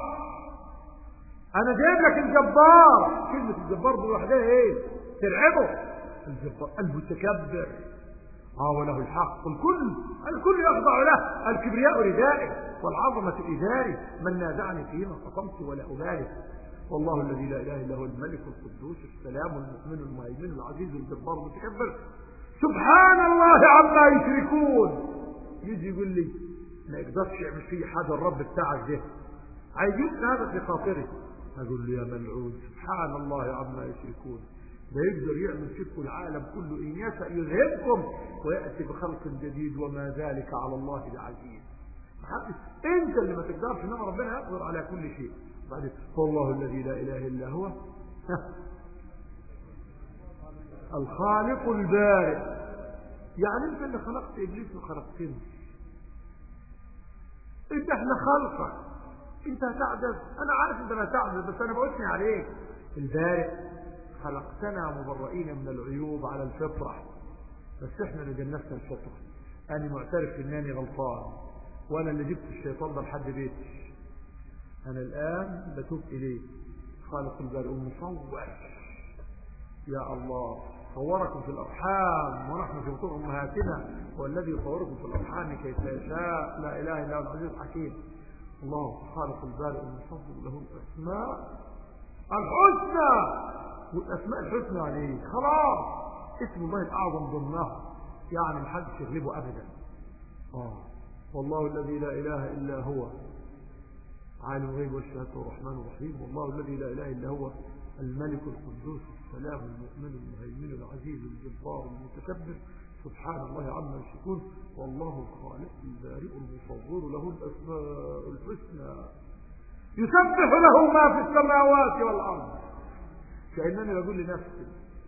انا جايب لك الجبار. كلمه الجبار دي لوحدها ايه؟ ترعبه. الجبار المتكبر. اه وله الحق. الكل الكل يخضع له. الكبرياء ردائي والعظمه ازاري. من نازعني فيما قسمت ولا ابالي. والله الذي لا اله الا هو الملك القدوس السلام المؤمن المهيمن العزيز الجبار المتكبر. سبحان الله عما يشركون. يجي يقول لي ما يقدرش يعمل فيه حاجه الرب بتاعك ده، عايز يسمع هذا في خاطري. اقول له يا ملعون سبحان الله عما يشركون. ده يقدر يعمل فيكم العالم كله ان يشاء يذهبكم وياتي بخلق جديد وما ذلك على الله بعزيز. انت اللي ما تقدرش، انما ربنا يقدر على كل شيء. بعدين والله الذي لا اله الا هو الخالق البارئ. يعني انت اللي خلقت ابليس وخلقتني، انت احنا خلقك، انت هتعجز. انا عارف انت ما تعجز بس انا بقولش عليك. البارئ خلقتنا مبرئين من العيوب على الفطره، بس احنا اللي جنسنا الفطره. انا معترف انني غلطان وانا اللي جبت الشيطان ده لحد بيتي. انا الان بتوب اليه. خالق البارئ المصور. يا الله صوركم في الارحام ونحن في بطون امهاتنا، والذي يصوركم في الارحام كيف يشاء. لا اله الا هو العزيز الحكيم. الله خالق البارئ المصور له الاسماء الحسنى. والاسماء الحسنى يعني ايه؟ خلاص اسم الله الاعظم ضمنها، يعني محدش يغلبه ابدا. اه والله الذي لا اله الا هو عالم الغيب والشهاده الرحمن الرحيم. والله الذي لا اله الا هو الملك القدوس السلام المؤمن المهيمن العزيز الجبار المتكبر. سبحان الله عما يشركون. والله الخالق البارئ المصور له الاسماء الحسنى يسبح له ما في السماوات والارض. كانني بقول لنفسي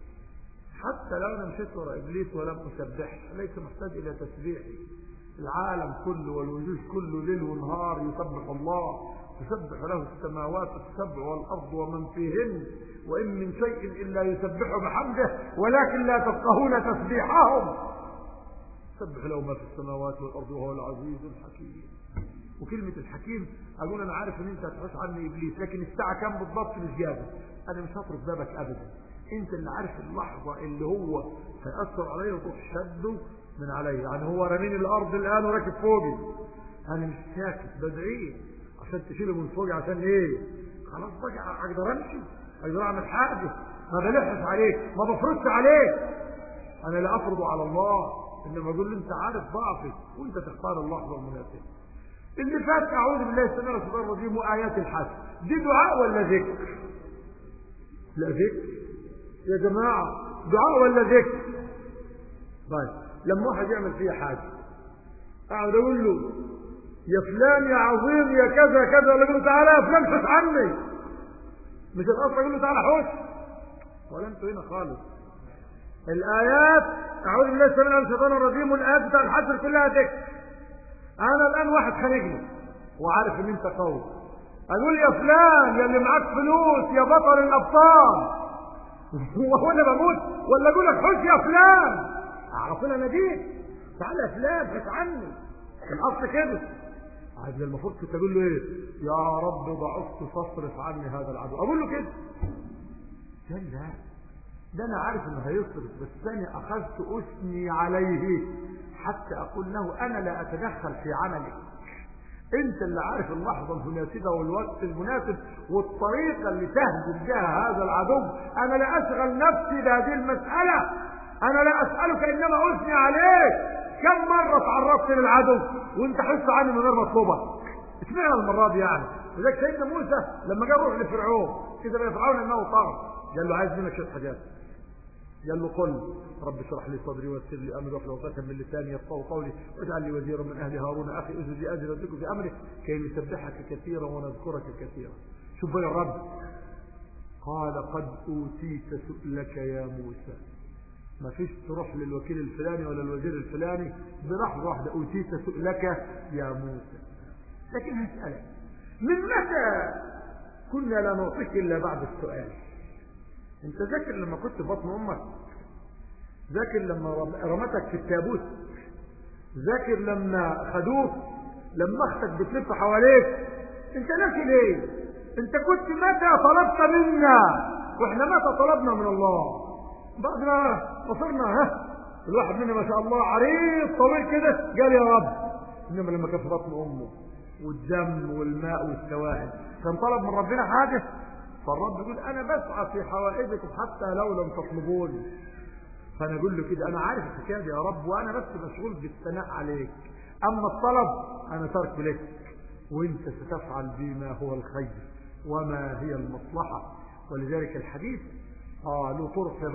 حتى لو انا مشيت ورا ابليس ولم اسبحه ليس محتاج الى تسبيحي. العالم كله والوجود كله ليل ونهار يسبح الله. تسبح له السماوات السبع والارض ومن فيهن وان من شيء الا يسبح بحمده ولكن لا تفقهون تسبيحهم. سبح له ما في السماوات والارض وهو العزيز الحكيم. وكلمه الحكيم اقول انا عارف ان انت هتحوش عني ابليس، لكن الساعه كام بالضبط مش جابه. انا مش هترك بابك ابدا. انت اللي عارف اللحظه اللي هو هيأثر عليا وتروح شده من عليا. يعني هو رميني الارض الان وراكب فوقي، انا مش ساكت بدعيه عشان تشيله من فوقي. عشان ايه؟ خلاص بقى اقدر امشي، اقدر اعمل حاجه، ما بلحش عليك، ما بفرضش عليك. انا لا افرض على الله، انما اقول له انت عارف ضعفي وانت تختار اللحظه المناسبه. اللي فات اعوذ بالله السميع العليم الرجيم وايات الحج دي دعاء ولا ذكر؟ لا ذكر يا جماعه، دعاء ولا ذكر؟ طيب لما واحد يعمل فيها حاجه اقعد اقول له يا فلان يا عظيم يا كذا كذا، ولا اقول له تعالى يا فلان حوش عني؟ مش الاصل اقول له تعالى حوش؟ ولا انتوا هنا خالص. الايات اعوذ بالله السميع العليم من الشيطان الرجيم والايات بتاع الحشر كلها ذكر. انا الان واحد خانقني وعارف ان انت قوي، اقول يا فلان يا اللي معاك فلوس يا بطل الابطال، وهو انا بموت ولا اقول لك خش يا فلان اعرف انا نجيت تعالى يا فلان بحث عني الاصل كده. عايز المفروض كنت اقول له ايه؟ يا رب ضعفت فاصرف عني هذا العدو، اقول له كده. قال لا ده انا عارف انه هيصرف، بس انا اخذت اثني عليه حتى اقول له انا لا اتدخل في عملك، انت اللي عارف اللحظه المناسبه والوقت المناسب والطريقه اللي تهزم بها هذا العدو. انا لا اشغل نفسي بهذه المساله، انا لا اسالك انما اثني عليك. كم مره تعرضت للعدو وانت حس عني من غير مطلوبه؟ اشمعنى المره دي يعني؟ لذلك سيدنا موسى لما جاء روح لفرعون كده بقى فرعون انه طار، قال له عايز منك شويه حاجات. قال له قل رب اشرح لي صدري ويسر لي امري واحلل عقدة من لساني يفقهوا قولي واجعل لي وزيرا من اهل هارون اخي اشدد بي اجري واشركه في امري كي نسبحك كثيرا ونذكرك كثيرا. شوف بقى الرب قال قد اوتيت سؤلك يا موسى. ما فيش تروح للوكيل الفلاني ولا الوزير الفلاني، بلحظه واحده اوتيت سؤلك يا موسى. لكن هسألك من متى كنا لا نعطيك الا بعد السؤال؟ انت ذاكر لما كنت في بطن امك؟ ذاكر لما رمتك في التابوت؟ ذاكر لما خدوك؟ لما اختك بتلف حواليك؟ انت ناسي ليه؟ انت كنت متى طلبت منا واحنا متى طلبنا من الله؟ بعد ما وصلنا ها الواحد منا ما شاء الله عريض طويل كده قال يا رب، انما لما كان في بطن امه والدم والماء والسوائل كان طلب من ربنا حاجه؟ فالرب يقول انا بسعى في حوائجكم حتى لو لم تطلبوني. فانا اقول له كده انا عارف الحكايه يا رب وانا بس مشغول بالثناء عليك، اما الطلب انا ترك لك وانت ستفعل بما هو الخير وما هي المصلحه. ولذلك الحديث اه له طرق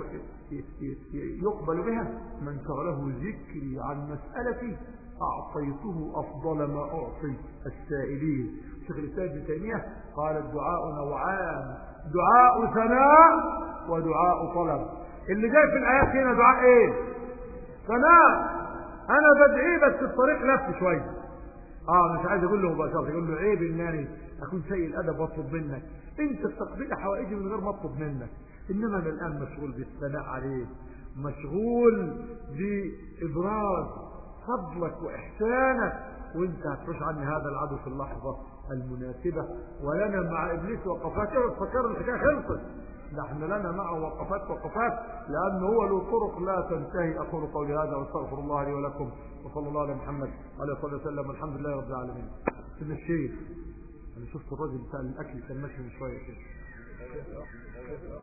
يقبل بها من شغله ذكري عن مسألتي أعطيته أفضل ما أعطي السائلين. شيخ الإسلام ابن تيمية قال الدعاء نوعان، دعاء ثناء ودعاء طلب. اللي جاي في الآيات هنا دعاء إيه؟ ثناء، أنا بدعي بس الطريق لف شوية. آه مش عايز أقول له مباشرة، يقول له عيب إنني أكون سيء الأدب وأطلب منك، أنت بتقبل حوائجي من غير ما أطلب منك. إنما أنا الآن مشغول بالثناء عليه، مشغول بإبراز فضلك وإحسانك، وانت هتفرش عني هذا العدو في اللحظة المناسبة. ولنا مع إبليس وقفات، فكر الحكاية خلصت، نحن لنا معه وقفات وقفات لأنه هو له طرق لا تنتهي. أقول قولي هذا واستغفر الله لي ولكم، وصلى الله على محمد عليه الصلاة والسلام، الحمد لله رب العالمين. سيدنا الشيخ أنا شفت الراجل بتاع الأكل كان ماشي من شوية كده